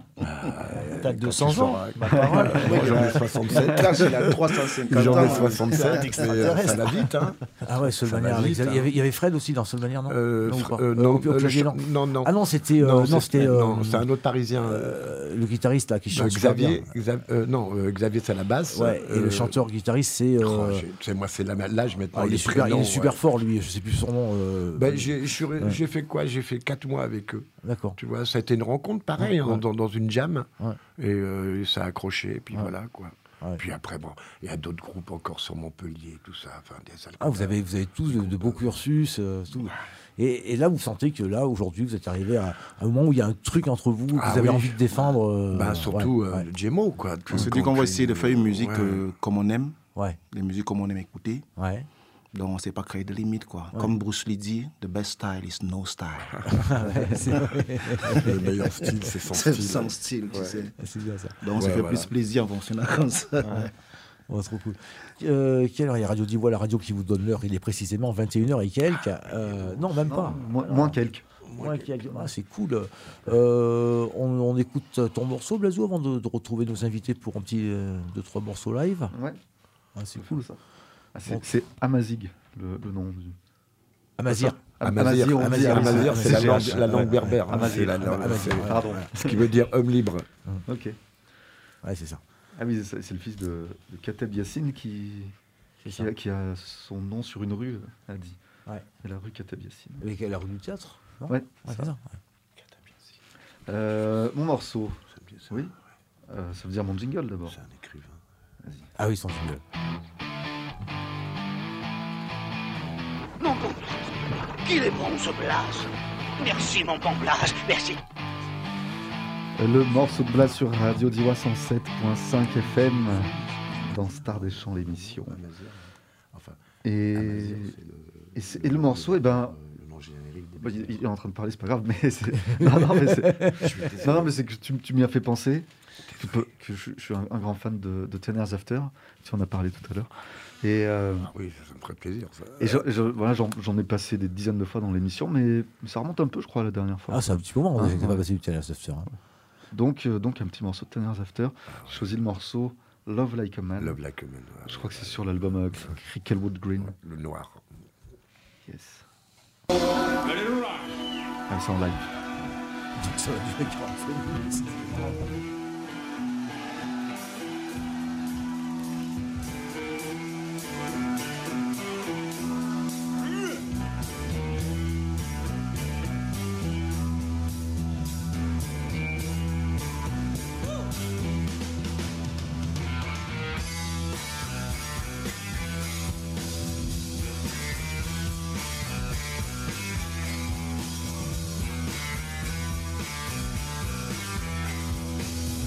T'as deux cents
tu
ans.
sauras.
Ma parole.
Moi, j'en ai soixante-sept.
Là, il a trois cent cinquante
J'en
ans.
ai soixante-sept.
C'est
mais, euh,
extraterrestre.
Ça va vite, hein.
Ah ouais, Seul
Ça va
manière. avec
vite,
Xavier. Il y
hein.
avait- il y avait Fred aussi dans Seul manière, non
Euh,
Non, ou
fr-
pas
euh,
Euh,
non,
au- au
euh,
clavier,
le
non.
ch- non, non.
Ah non, c'était. euh,
Non,
non,
c'est-
c'était. euh,
non, c'est un autre Parisien.
euh, le guitariste là qui
Euh,
chante super bien.
Xavier, Xav- euh, non, euh, Xavier c'est à la basse.
Ouais, et
euh,
le chanteur guitariste c'est. euh,
oh, j'ai- tu sais, moi, c'est la- l'âge maintenant.
ah, il est
les
super, il
prénoms,
est super
ouais.
fort lui. Je sais plus son nom. euh,
Ben, j'ai je suis-
Ouais.
j'ai fait quoi? J'ai fait quatre mois avec eux.
D'accord.
Tu vois, ça a été une rencontre pareil,
Ouais.
hein, dans, dans une jam.
Ouais.
Et, euh, et ça a accroché. Et puis
Ouais.
voilà, quoi.
Ouais.
Puis après, bon, il y a d'autres groupes encore sur Montpellier, tout ça. Enfin, des
Ah, vous avez, vous avez tous de, de beaux cursus. euh, tout. Et, et là, vous sentez que là, aujourd'hui, vous êtes arrivé à, à un moment où il y a un truc entre vous que
Ah
vous avez
oui.
envie de défendre. euh,
Ben, surtout
ouais,
euh,
ouais.
le Gémeaux, quoi. Tout
On se dit
quand
qu'on va
tu-
essayer de faire une musique
Ouais.
euh, comme on aime,
Ouais,
des musiques comme on aime écouter.
ouais.
Donc, on ne s'est pas créer de limites, quoi.
Ouais.
Comme Bruce Lee dit, the best style is no style.
c'est vrai.
Le meilleur style, c'est son
C'est
style.
son style, tu
Ouais.
sais.
C'est bien ça.
Donc, on se
Ouais,
fait
voilà.
plus plaisir en fonctionnant comme ça.
Ouais, trop cool. Euh, quelle heure il y a Radio d'Ivoire, la radio qui vous donne l'heure? Il est précisément vingt et une heures et quelques. Euh, non, même pas.
Moins, moins quelques.
Moins quelques. Ah, c'est cool. Euh, on, on écoute ton morceau, Blazou, avant de, de retrouver nos invités pour un petit euh, deux, trois morceaux live.
Ouais.
Ah, c'est cool.
ça. Ah, c'est, c'est Amazigh, le, le nom du.
Amazir.
Amazir,
on dit
Amazir, Amazir, c'est la
c'est
langue,
G H.
la langue
Ouais,
berbère. hein,
Amazir,
c'est la langue-
Amazir,
c'est-
ouais.
Pardon.
Ce qui veut dire homme libre.
Ok.
Ouais, c'est ça.
Ah oui, c'est, c'est le fils de, de Kateb Yassine qui,
C'est
qui,
ça.
a, qui a son nom sur une rue, a dit.
Ouais.
Et la rue Kateb Yassine.
Avec la rue du théâtre, non?
Ouais,
Ouais,
ça.
c'est ça.
Euh, mon morceau. Oui. Euh, ça veut dire mon jingle d'abord.
C'est un écrivain.
Ah oui, sans jingle.
Mon bon qu'il est bon ce Blas. Merci mon bon Blas, merci.
Le morceau de Blas sur Radio Diwa cent sept virgule cinq F M dans Star des Champs, l'émission.
Amazir. Enfin,
Et,
Amazir, c'est le,
et, c'est- et le morceau, eh ben,
le nom générique des
bah, il, il est en train de parler, c'est pas grave, mais c'est, non, non, mais c'est, non, non, mais c'est que tu, tu m'y as fait penser. Tu peux- que je, je suis un, un grand fan de, de Ten Years After, tu en as parlé tout à l'heure. Et, euh,
Ah oui, ça, ça me ferait plaisir. Ça.
et je- je- voilà, j'en, j'en ai passé des dizaines de fois dans l'émission, mais ça remonte un peu, je crois, la dernière fois.
Ah, c'est un petit moment, on
Ah,
n'était pas
ouais.
passé du théâtre after. Hein.
Donc, euh, donc un petit morceau de Ten Years After. J'ai choisi le morceau Love Like a Man.
Love Like a Man. ouais.
Je crois que c'est sur l'album euh, Cricklewood Green.
Le noir.
Yes. Ah, c'est en live.
Ça va durer quarante-cinq minutes.
Love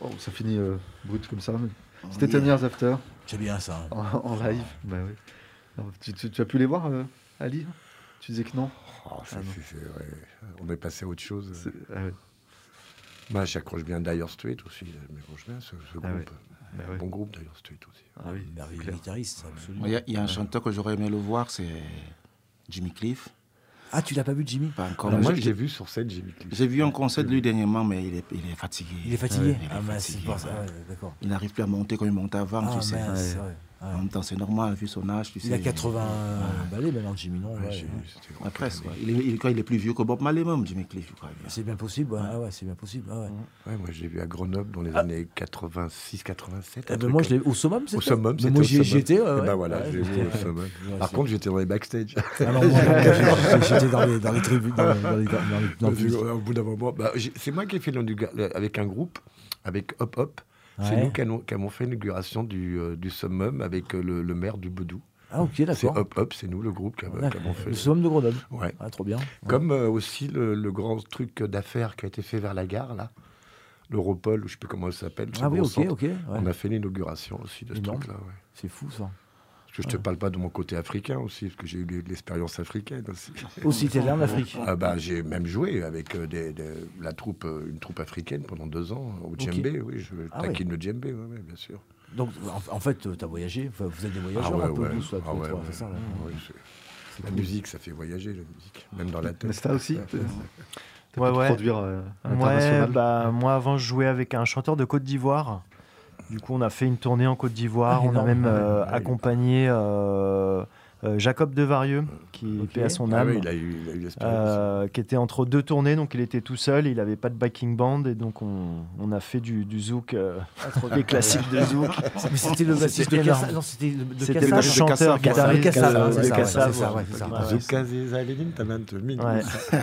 Bon, ça finit euh, brut comme ça. Mais... C'était Ten Years After.
C'est bien ça.
En, en live. Bah oui. Alors, tu, tu, tu as pu les voir, euh, Ali? Tu disais que non.
Oh, c'est-
Ah non.
c'est- c'est- ouais. On est passé à autre chose.
C'est- ah ouais.
Moi, j'accroche bien Dire Straits aussi. J'accroche bien ce, ce
Ah
groupe.
ouais. Bah ouais.
Bon groupe, Dire Straits aussi.
Ah oui,
Merveilleux
clair.
guitariste, absolument.
Il y a, il y a un chanteur que j'aurais aimé le voir, c'est Jimmy Cliff.
Ah, tu l'as pas vu, Jimmy?
Pas encore.
Alors, moi,
J'ai-
je l'ai vu sur scène, Jimmy Cliff.
J'ai vu un concert de lui dernièrement, mais il est, il est fatigué.
Il est fatigué.
Il est
Ah, mince,
fatigué,
c'est pas ça.
ouais.
Ouais, d'accord.
Il n'arrive plus à monter comme il montait avant,
Ah,
tu sais.
mince,
Ouais.
ouais. Ah.
En même temps, c'est normal, vu son âge, tu sais.
Il a quatre-vingts balais maintenant, Jimmy, non?
Ouais,
Ouais,
j'ai
ouais.
vu, c'était
Ouais,
grand
presque.
quand
Ouais.
même.
Il, est, il, est quoi, il est plus vieux que Bob Marley même, Jimmy Cliff, je crois.
C'est bien possible, ouais. Ah ouais, c'est bien possible. Ah ouais.
Ouais, moi, je l'ai vu à Grenoble dans les
Ah.
années quatre-vingt-six quatre-vingt-sept.
Eh ben, moi, je l'ai au summum, c'est
Au
ça?
summum,
Mais
c'était
moi,
au
j'y j'y
summum.
étais. ouais,
Eh
ouais.
ben voilà,
Ouais,
je l'ai vu au
j'étais-
summum.
Ouais,
Par
c'est-
contre, j'étais dans les backstage.
Ah non, moi, j'étais- j'étais dans les, dans les tribunes. Dans, dans les, dans les, dans
Parce
les-
que, Au bout d'un moment, bah, j'ai- c'est moi qui ai fait l'inauguration avec un groupe, avec Hop Hop. C'est
Ouais.
nous qui avons, qui avons fait l'inauguration du, euh, du summum avec euh, le, le maire du Bedou.
Ah, ok,
C'est
d'accord.
Hop Hop, c'est nous le groupe qui, avons- qui avons fait.
Le summum de Grenoble.
Ouais.
Ah, trop bien.
Comme euh, aussi le, le grand truc d'affaires qui a été fait vers la gare, là. L'Europol, ou je sais plus comment ça s'appelle. ce
Ah oui,
gros
ok,
centre.
ok. ouais.
On a fait l'inauguration aussi de ce
Énorme.
truc-là. Ouais.
C'est fou, ça.
Parce que je te parle pas de mon côté africain aussi, parce que j'ai eu de l'expérience africaine aussi.
Aussi, t'es là en Afrique.
Ah bah, j'ai même joué avec euh, des, des- la troupe, euh, une troupe africaine pendant deux ans au djembé. Oui, je
Ah
taquine le djembé, ouais, ouais, bien sûr.
Donc, en, en fait, tu as voyagé. Enfin, vous êtes des voyageurs
Ah ouais,
un peu
ouais.
tous, là, tous
Ah
les
ouais,
trois,
ouais.
c'est ça, là.
Ouais, c'est- la musique, ça fait voyager, la musique, même dans la tête.
Mais ça aussi,
Ouais.
t'as t'as
Ouais,
pu te
ouais.
produire euh, à
Ouais,
l'international.
bah, moi avant je jouais avec un chanteur de Côte d'Ivoire. Du coup on a fait une tournée en Côte d'Ivoire.
Ah,
on a
énorme.
même euh,
Ouais, ouais.
accompagné euh, euh, Jacob Devarieux, qui
Ok.
paix à son
Ah
âme,
ouais, il a eu, il a eu l'expérience.
euh, qui était entre deux tournées, donc il était tout seul, il n'avait pas de backing band, et donc on, on a fait du, du zouk, euh, des classiques de zouk.
Mais c'était le bassiste de
C'était
Cassa.
énorme.
Non, c'était le de
C'était
Cassa,
le
je-
chanteur,
Cassav, ouais.
guitariste
De Cassav,
de-
ouais, c'est
de
ça, ouais,
Cassav,
c'est ça,
ouais.
ouais, c'est ça.
Ouais.
Zukazi Zalinin, t'as vingt mille.
Ouais.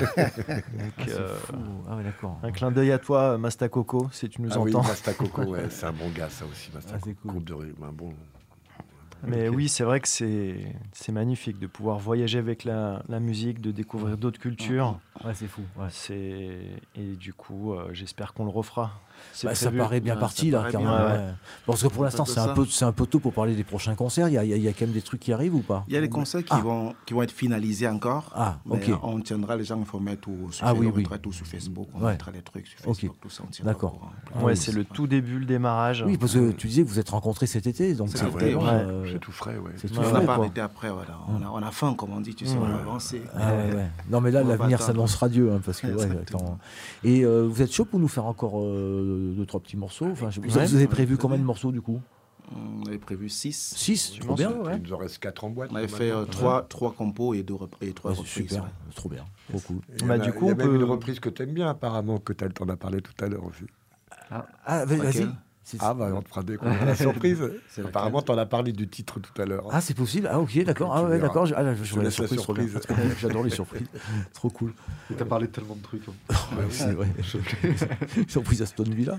Ah,
Donc,
c'est
euh,
fou. Ah ouais, d'accord.
un clin d'œil à toi, euh, Masta Coco, si tu nous
Ah oui,
entends.
Masta Coco, ouais, c'est un bon gars, ça aussi. Masta
Ah, c'est
Coco,
cool.
groupe de rythme, un bon.
Mais
Ok.
oui, c'est vrai que c'est c'est magnifique de pouvoir voyager avec la, la musique, de découvrir d'autres cultures.
Ouais, c'est fou. Ouais.
C'est et du coup, euh, j'espère qu'on le refera. C'est
Bah, ça
prévu.
paraît bien
Ouais,
parti
ça
là,
paraît
car-
bien,
ouais.
ouais.
Parce que pour
On
l'instant,
peut
c'est un
ça.
peu, c'est un peu tôt pour parler des prochains concerts. Il y a, il y a- il y a quand même des trucs qui arrivent ou pas?
Il y a des concerts qui,
Ah.
vont, qui vont être finalisés encore.
Ah,
Mais
ok.
on tiendra les gens informés tout sur
Ah
Facebook,
oui,
on
oui.
mettra tout sur Facebook, on
Ouais.
mettra les trucs sur
Ok.
Facebook, tout ça, on tiendra
D'accord.
au courant.
Ah
Ouais,
oui,
c'est
c'est-
le tout début, le démarrage.
Oui, parce que tu disais que vous êtes rencontrés cet été, donc
Cet
c'est
été,
vraiment,
ouais.
euh,
C'est tout frais, ouais.
c'est tout
Ouais,
On
frais,
n'a pas
quoi.
arrêté après, voilà. on, a, on a faim, comme on dit, tu sais, on a avancé.
Ah ouais, ouais. Non, mais là,
On va
l'avenir
pas attendre.
s'annonce radieux, hein, parce que ouais,
Exactement.
attends. Et euh, vous êtes chaud pour nous faire encore euh, deux, trois petits morceaux? Enfin, je- vous,
Ouais.
vous avez prévu
Ouais.
combien de morceaux du coup?
On avait prévu six.
Six,
Tu
trop
m'en
bien.
souviens, ouais.
Il nous en reste quatre en boîte.
On avait fait euh, trois, trois compos et, deux rep- et trois
Ouais, c'est
reprises.
super,
ouais.
trop bien, trop cool.
Il y,
Bah,
en a-
du
il
coup,
y a
on
même
peut-
une reprise que t'aimes bien, apparemment, que t'as- t'en as parlé tout à l'heure aussi.
Ah, vas- vas-y.
Laquelle
C'est-
Ah, bah, on te fera découvrir la surprise.
C'est laquelle
Apparemment, t'en as parlé du titre tout à l'heure.
Ah, c'est possible. Ah, ok, d'accord.
Tu
Ah, ouais,
verras.
d'accord. Ah, là, je
Je
vois la
laisse la
surprise. trop bien.
surprise.
Trop bien. J'adore les surprises. Trop cool.
Et t'as parlé de tellement de trucs. hein.
Ouais, c'est vrai. Surprise à Stone Villa.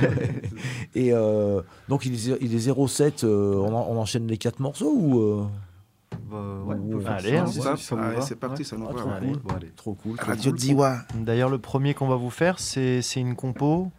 Et euh, donc, il est, il est zéro sept. euh, on, en- on enchaîne les quatre morceaux ou euh,
Bah, ouais, on peut faire
Allez,
ça,
hein.
si ça- si ça vous
Allez,
va.
c'est parti,
Ouais.
ça nous
Ah,
va.
trop
ouais.
cool.
Bon, allez.
Trop cool. trop
Radio
cool.
Diwa.
D'ailleurs, le premier qu'on va vous faire, c'est c'est une compo.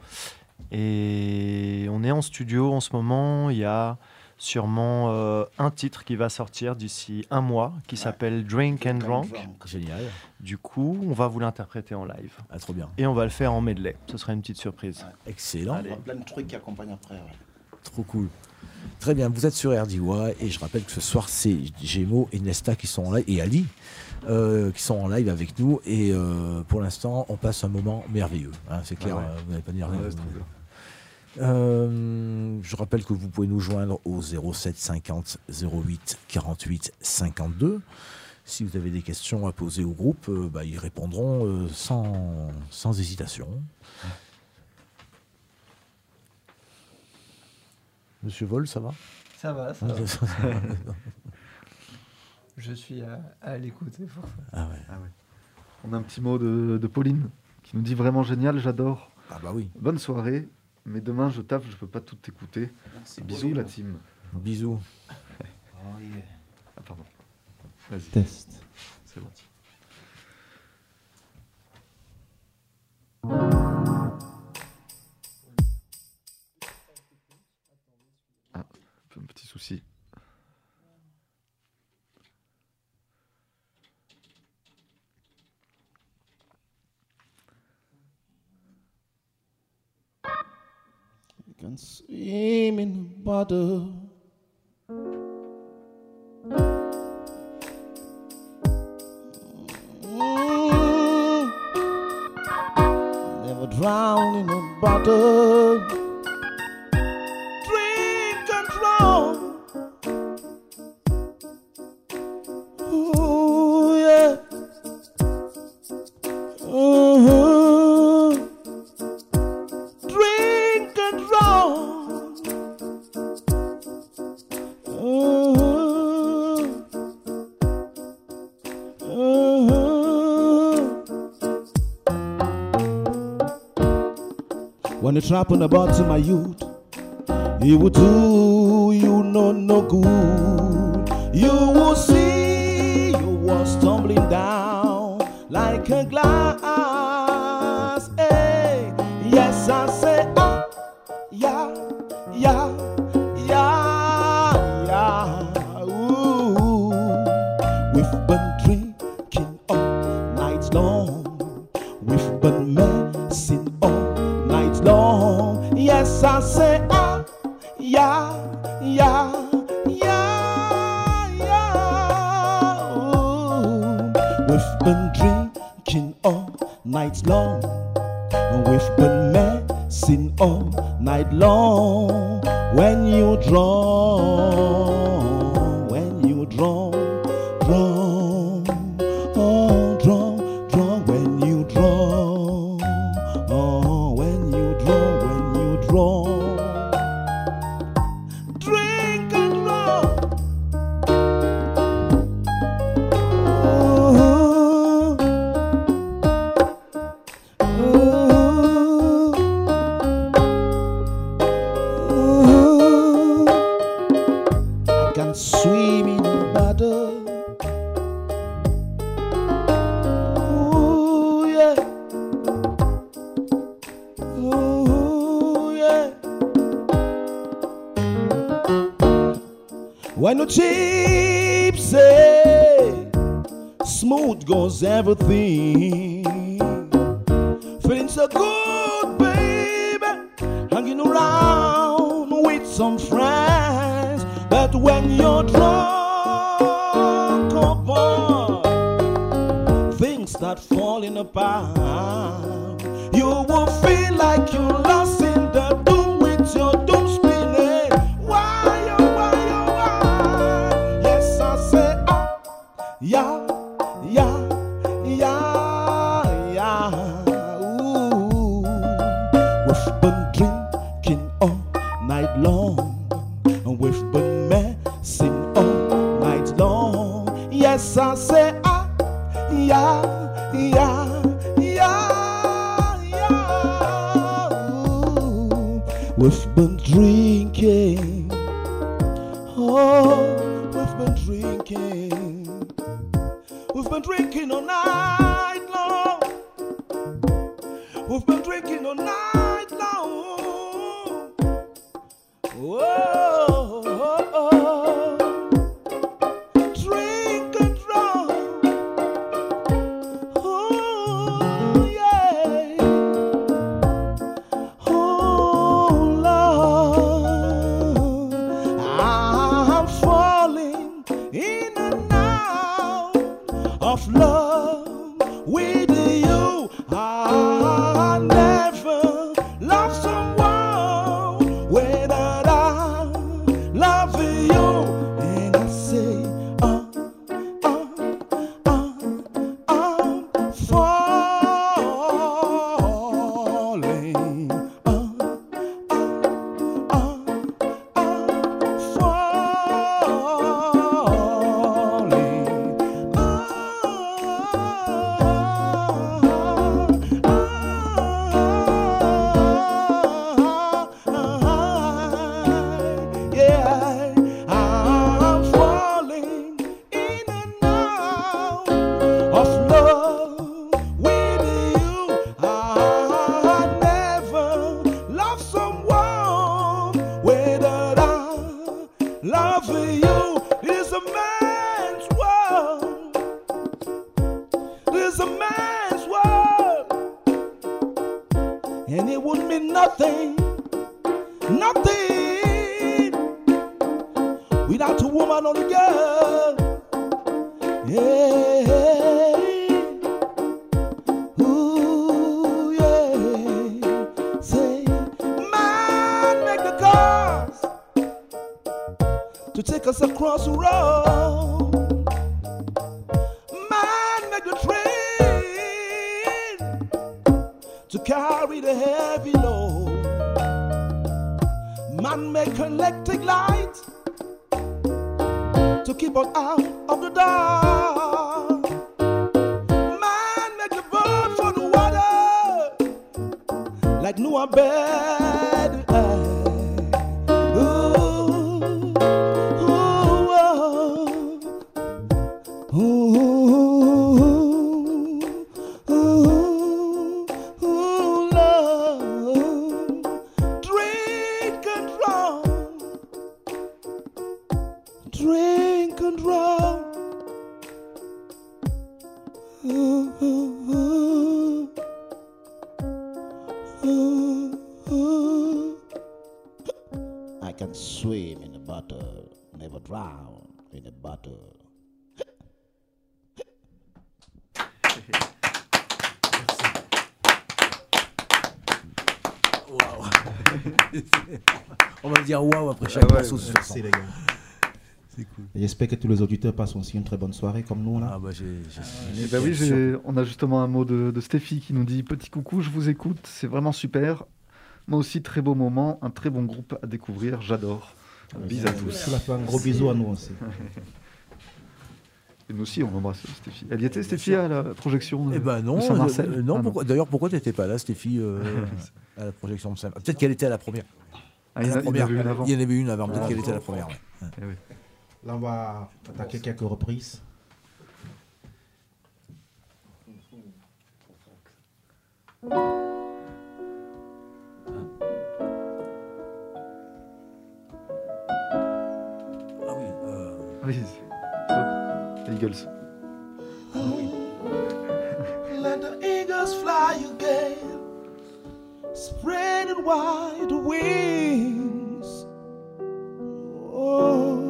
Et on est en studio en ce moment. Il y a sûrement euh, un titre qui va sortir d'ici un mois qui s'appelle Drink and Drunk.
Génial.
Du coup, on va vous l'interpréter en live.
Ah, trop bien.
Et on va le faire en medley. Ce sera une petite surprise.
Excellent.
Il y a plein de trucs qui accompagnent après. ouais.
Trop cool. Très bien, vous êtes sur R D Y et je rappelle que ce soir c'est Gémeaux et Nesta qui sont en live et Ali euh, qui sont en live avec nous et euh, pour l'instant on passe un moment merveilleux. hein, c'est clair,
Ah ouais.
euh, vous n'allez pas dire
Ouais,
rien.
c'est trop bien.
Euh, je rappelle que vous pouvez nous joindre au zéro sept cinquante zéro huit quarante-huit cinquante-deux. Si vous avez des questions à poser au groupe, euh, bah, ils répondront euh, sans, sans hésitation. Monsieur Vol, ça va?
Ça va, ça va. Je suis à, à l'écoute, c'est pour ça.
Ah ouais.
Ah ouais. On a un petit mot de, de Pauline qui nous dit vraiment génial, j'adore.
Ah bah oui.
Bonne soirée, mais demain je taffe, je peux pas tout écouter. Bisous la team.
Bisous.
Ah pardon. Vas-y.
Test.
C'est bon. Merci.
You can swim in the bottle. Mm. Never drown in a bottle. Drink and drown. Ooh, yeah. Uh-huh. Drink and drown. Uh-huh. Uh-huh. When you trap on the bottom, my youth, it will do you no no good. You will see you was tumbling down like a glass. Hey, yes, I say ah, yeah, yeah, yeah, yeah. Ooh, we've been drinking all night long. We've been messing all night long. Yes, I say ah, yeah, yeah, yeah, yeah. Ooh, we've been drinking all night long. We've been messing all night long. When you draw, when you draw, draw, oh, draw, draw. When you draw, oh, when you draw, when you draw. Drink and draw. Oh, oh, oh. I can swim in the bottle. Ooh, yeah. Ooh, yeah. When the chips say smooth goes everything, feeling so good, baby, hanging around with some friends. But when you're drunk, oh boy, things start falling apart. You will feel like you're lost in the doom with your doom spinning. Why, oh, why, oh, why? Yes, I say ah, yeah, yeah, yeah, yeah. Ooh, we've been drinking all night long, and we've been messing all night long. Yes, I say ah, yeah, yeah, yeah, yeah. Ooh, we've been drinking. Oh, we've been drinking. We've been drinking all night long. We've been drinking all night long. Whoa, oh, oh. Drink and draw. Oh, yeah. Oh, Lord, I'm falling in and out of love with you. I never loved someone without I love you. And I say, uh, uh, uh, I'm falling. Uh, uh, uh, I'm falling. Uh, uh, nothing, nothing without a woman or a girl. Yeah. Ooh, yeah. Say, man, make the cars to take us across the road. Man, make the train to carry the heavy load. Man, make electric light to keep us out of the dark. Man, make the boat for the water like Noah bed. Ooh, ooh, ooh, ooh, ooh, love. Drink and draw, drink and draw. Ooh, ooh, ooh. Ooh, ooh.
I can swim in the butter, never drown in the butter.
Waouh. On va dire waouh après chaque
Ah ouais,
morceau. de toute façon.
Merci les gars.
C'est cool.
J'espère que tous les auditeurs passent aussi une très bonne soirée comme nous là.
Ah bah j'ai. j'ai-
Eh ben oui, j'ai- on a justement un mot de, de Stéphie qui nous dit petit coucou, je vous écoute, c'est vraiment super. Moi aussi, très beau moment, un très bon groupe à découvrir, j'adore. Bisous à tous.
On a fait un gros bisou à nous aussi.
Et nous aussi, on embrasse Stéphie. Elle y était, Stéphie, à la projection de,
Eh ben non,
de Saint-Marcel
euh, non.
Ah
pourquoi- D'ailleurs, pourquoi t'étais pas là, Stéphie, euh, à la projection de Saint? Peut-être qu'elle était à la première.
Ah, il y en
À
a-
la
il y en
première.
avait une avant.
Il y en avait une avant. Peut-être
Ah,
qu'elle
bon.
était à la première. Ouais.
Eh oui.
Là on va attaquer quelques reprises.
Ah oui. euh,
Oui, c'est- Eagles.
Let the eagles fly again, spreading wide wings. Oh,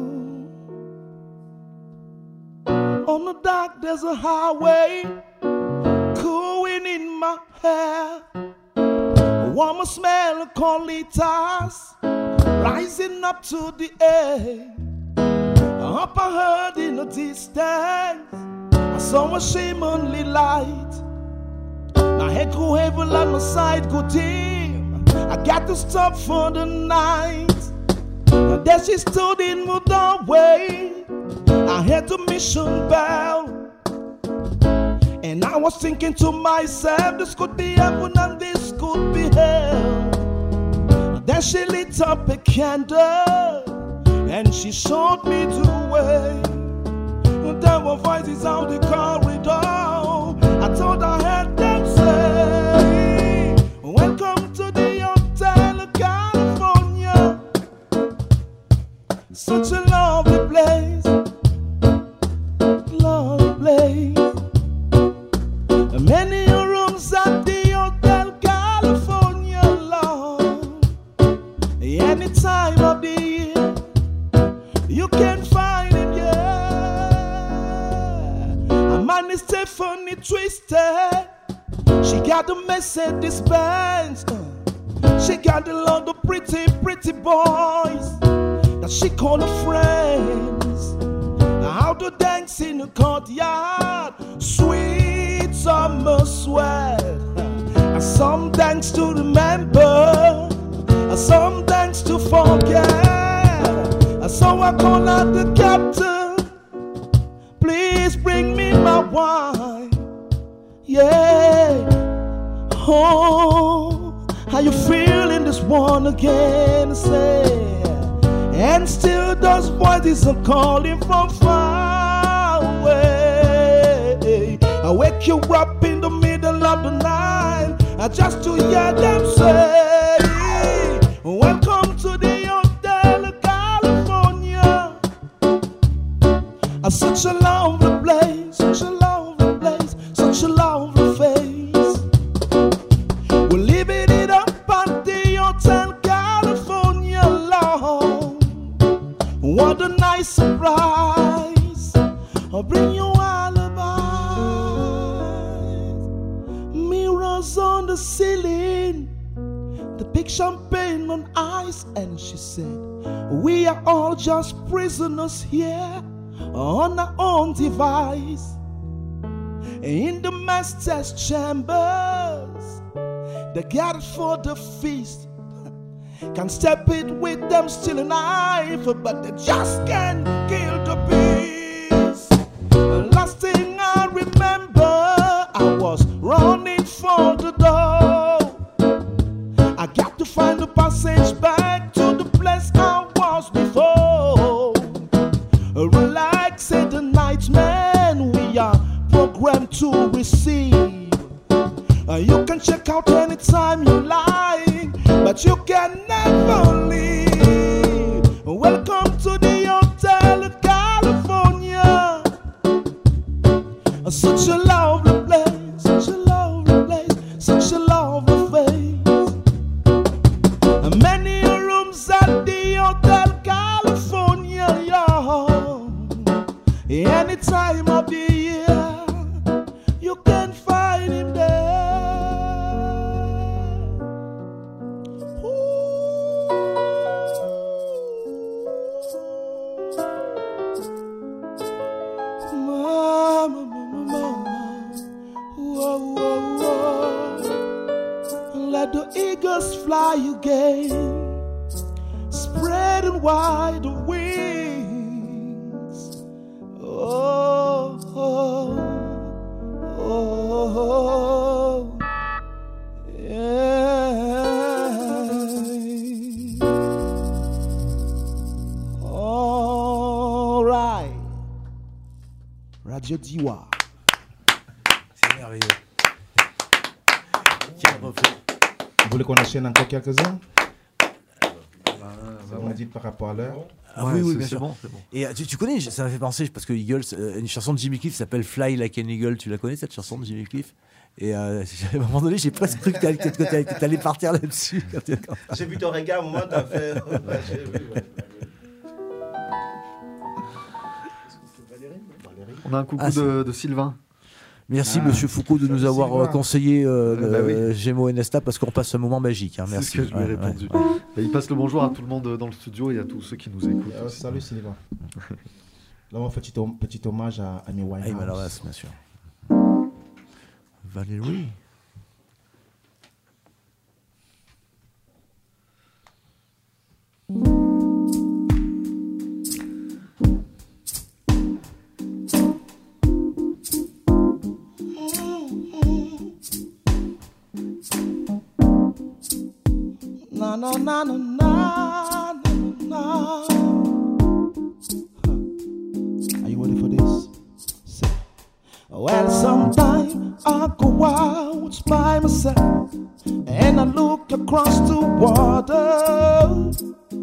on the dark there's a highway, cooling in my hair. A warmer smell of colitas rising up to the air. Up I heard in the distance, I saw a shimmering light. My head grew heavy and my side grew dim. I got to stop for the night. And there she stood in my doorway. I heard the mission bell, and I was thinking to myself, this could be heaven and this could be hell. And then she lit up a candle, and she showed me the way. And there were voices out the corridor. I thought I heard them say, welcome to the Hotel California. Such a lovely place, lovely place. Many rooms at the Hotel California, Lord. Any time of the year you can find it, yeah. A man is Stephanie Twisted. She got the Mercedes Benz. Uh. She got a lot of pretty, pretty boys that she call her friends. How to dance in the courtyard, sweet summer sweat. Uh. Some dance to remember, uh, some dance to forget. So I call out the captain, please bring me my wine. Yeah. Oh, how you feeling this one again? Say, and still those voices are calling from far away. I wake you up in the middle of the night, uh, just to hear them say, welcome to the Hotel California. Uh, such a lovely place, such a lovely place, such a lovely face. We're living it up at the mirrors on the ceiling, the big champagne on ice, and she said, we are all just prisoners here on our own device. In the master's chambers, they gathered for the feast. Can step it with them still a knife, but they just can't kill the beast. Last thing I remember, I was running for the door. I got to find the passage back to the place I was before. Relax, said the nightman, we are programmed to receive. Uh, you can check out anytime you like, but you can never leave. Welcome to the Hotel California. Uh, such a lovely place, such a lovely place, such a lovely face. Uh, many rooms at the Hotel California, yeah. Any time of the year, you can find him there. Mama, mama, mama. Whoa, whoa, whoa. Let the eagles fly again, spreading wide the wings. Oh, oh, oh, yeah. All right. Radio Diwa.
C'est merveilleux. Quel reflet.
Vous voulez qu'on enchaîne encore quelques-uns? On a dit par rapport à l'heure.
Ah
Ouais,
oui, oui,
c'est-
bien
c'est
sûr.
bon, c'est bon.
Et euh, tu, tu connais, ça m'a fait penser, parce que Eagles, euh, une chanson de Jimmy Cliff s'appelle Fly Like an Eagle. Tu la connais, cette chanson de Jimmy Cliff? Et euh, à un moment donné, j'ai presque cru que t'allais, que t'allais- que t'allais partir là-dessus. quand t'es- quand-
J'ai vu ton regard au moment où t'as fait. Ouais, j'ai vu, ouais.
On a un coucou
Ah, c'est-
de, de Sylvain.
Merci,
Ah,
monsieur Foucault, de nous
salut,
avoir
Sylvain.
euh, conseillé euh,
Eh ben
le Gémeaux et Nesta, parce qu'on passe un moment magique. Hein,
C'est
merci.
ce que je lui ai
Ouais,
répondu.
ouais, ouais.
Et il passe le bonjour à tout le monde dans le studio et à tous ceux qui nous écoutent.
Euh,
aussi.
salut Sylvain. Là, on fait petit, hom- petit hommage à Amy
Ah, il m'a l'air
Winehouse.
bien sûr. Valérie.
Na na na na na na na. Huh. Are you ready for this? Say. Well, sometimes I go out by myself and I look across the water,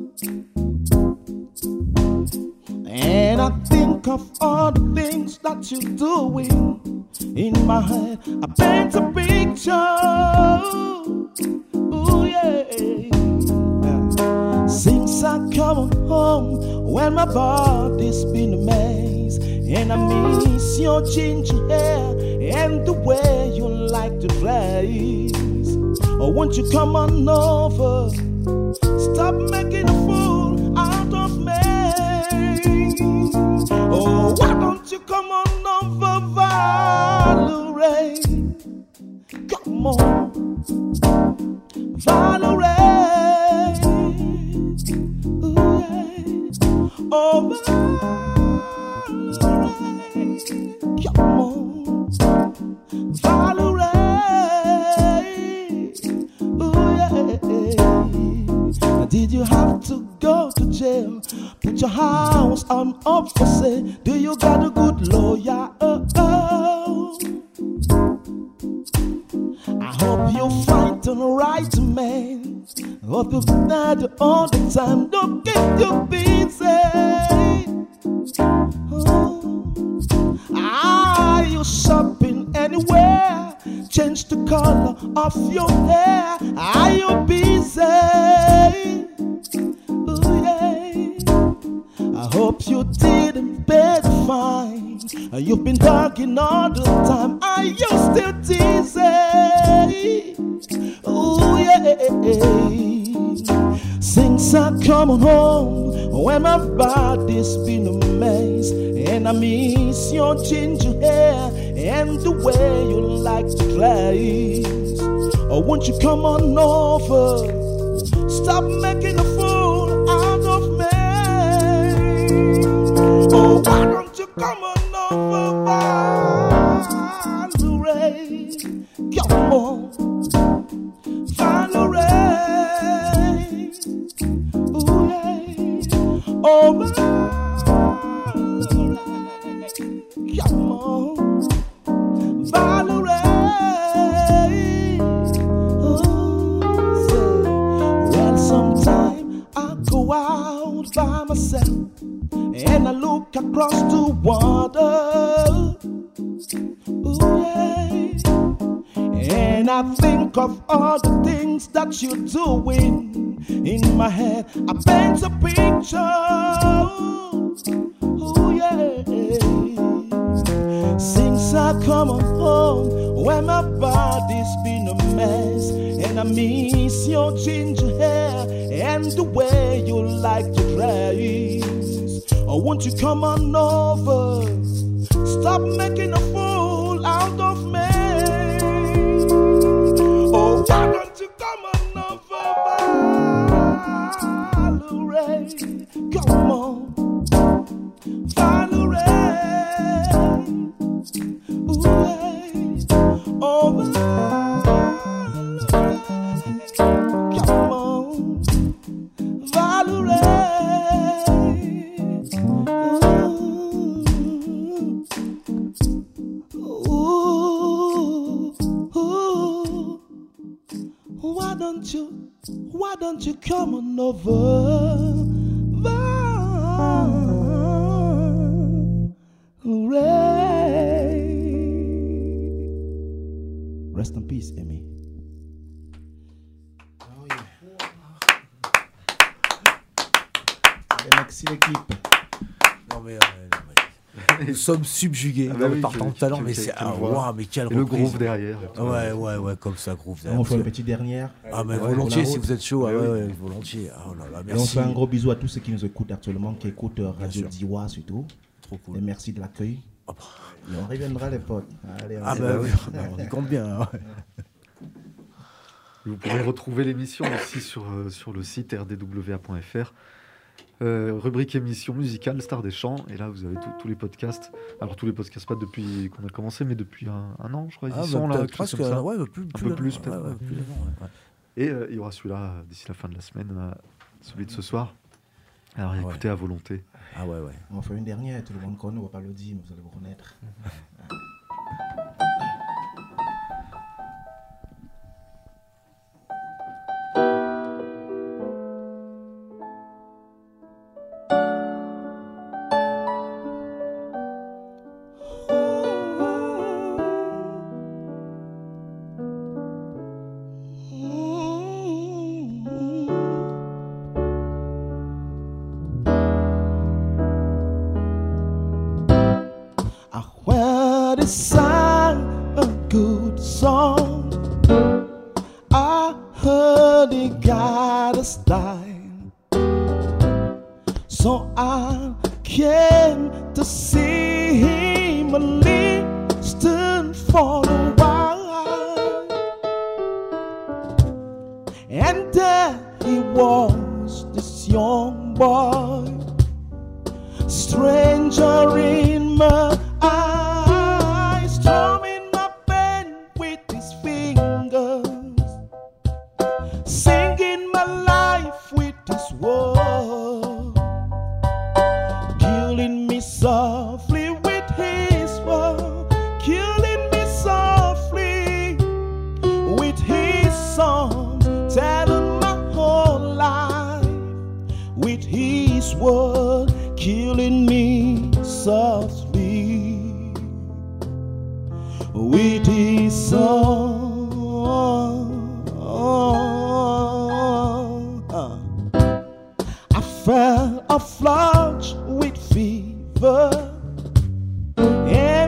and I think of all the things that you're doing. In my head, I paint a picture. Ooh, yeah. Since I come home, when my body's been a mess, and I miss your ginger hair and the way you like to dress. Oh, won't you come on over? Stop making a fool out of me. Oh, why don't you come on over, Valerie? Come on, Valerie. Ooh, yeah. Oh, Valerie. Come on, Valerie. Ooh, yeah. Did you have to go to jail? Put your house on up for sale. Do you got a good lawyer? Oh, oh. I hope you find the right man. Hope you're there all the time. Don't get you busy. Oh. Are you shopping anywhere? Change the color of your hair. Are you busy? Ooh, yeah. I hope you didn't pay the fine. You've been talking all the time. Are you still teasing? Oh yeah. Since I come home, when my body's been a mess, and I miss your ginger hair and the way you like to dress. Oh, won't you come on over? Stop making a fool out of me. Oh, why don't you come on over, Valerie? Come on, Valerie. Ooh, yeah. Oh, Valerie. Come on, Valerie. Oh, say, well, sometimes I go out by myself and I look across the water. Ooh, yeah. And I think of all the things that you're doing. In my head, I paint a picture. Ooh, yeah. Since I come home, when my body's been a mess, and I miss your ginger hair and the way you like to dress. Oh, won't you come on over? Stop making a fool out of me. Oh, why don't you come on over, Valerie? Come on, Valerie. Ooh, yeah. Oh, Valerie. Come on, Valerie. Why don't you, why don't you come on over, Valerie? Rest in peace, Amy.
Oh yeah. Merci l'équipe.
Non mais, euh, non, mais nous sommes subjugués
Ah bah oui,
par
tu-
ton
tu-
talent,
tu-
mais
tu-
c'est
tu
ah,
le vois.
waouh, mais quelle
Et le
reprise.
groove derrière.
Ouais, ouais, ouais, comme ça, groove derrière.
On fait une petite dernière.
Ah mais
Ouais,
volontiers
pour la
si
route.
vous êtes chaud, ah,
Ouais,
ouais,
oui.
ouais, volontiers. Oh là là,
Et on
merci.
fait un gros bisou à tous ceux qui nous écoutent actuellement, qui écoutent euh, Radio
sûr.
Diwa surtout.
Trop
Et
cool.
merci de l'accueil.
Oh, bah.
Et on reviendra les potes. Allez, on
Ah
y
bah
va.
oui, bah, on y compte bien. hein, ouais.
Vous pourrez retrouver l'émission aussi sur, euh, sur le site r d w a point f r. Euh, rubrique émission musicale, Star des Champs. Et là, vous avez tout- tous les podcasts. Alors, tous les podcasts, pas depuis qu'on a commencé, mais depuis un, un an, je crois. Ils
Ah,
y sont
bah,
là,
peut-être
quelque chose
presque,
comme ça.
ouais, bah, plus,
Un
plus
peu
d'un
plus,
an,
peut-être,
ouais, ouais,
ouais.
plus d'un an, ouais, ouais.
Et euh, il y aura celui-là euh, d'ici la fin de la semaine, euh, celui de ce soir. Alors,
Ouais.
écoutez à volonté.
Ah ouais, ouais.
On fait une dernière, tout le monde connaît, on va pas le dire, mais vous allez vous reconnaître. I heard it sang a good song. I heard it got a style. So I came to see him and listen for a while. And there he was, this young boy, stranger in my eyes, strumming my pen with his fingers, singing my life with his words, killing me softly with his word, killing me softly with his song, telling my whole life with his word, killing me softly with his song. I felt a flush with fever, and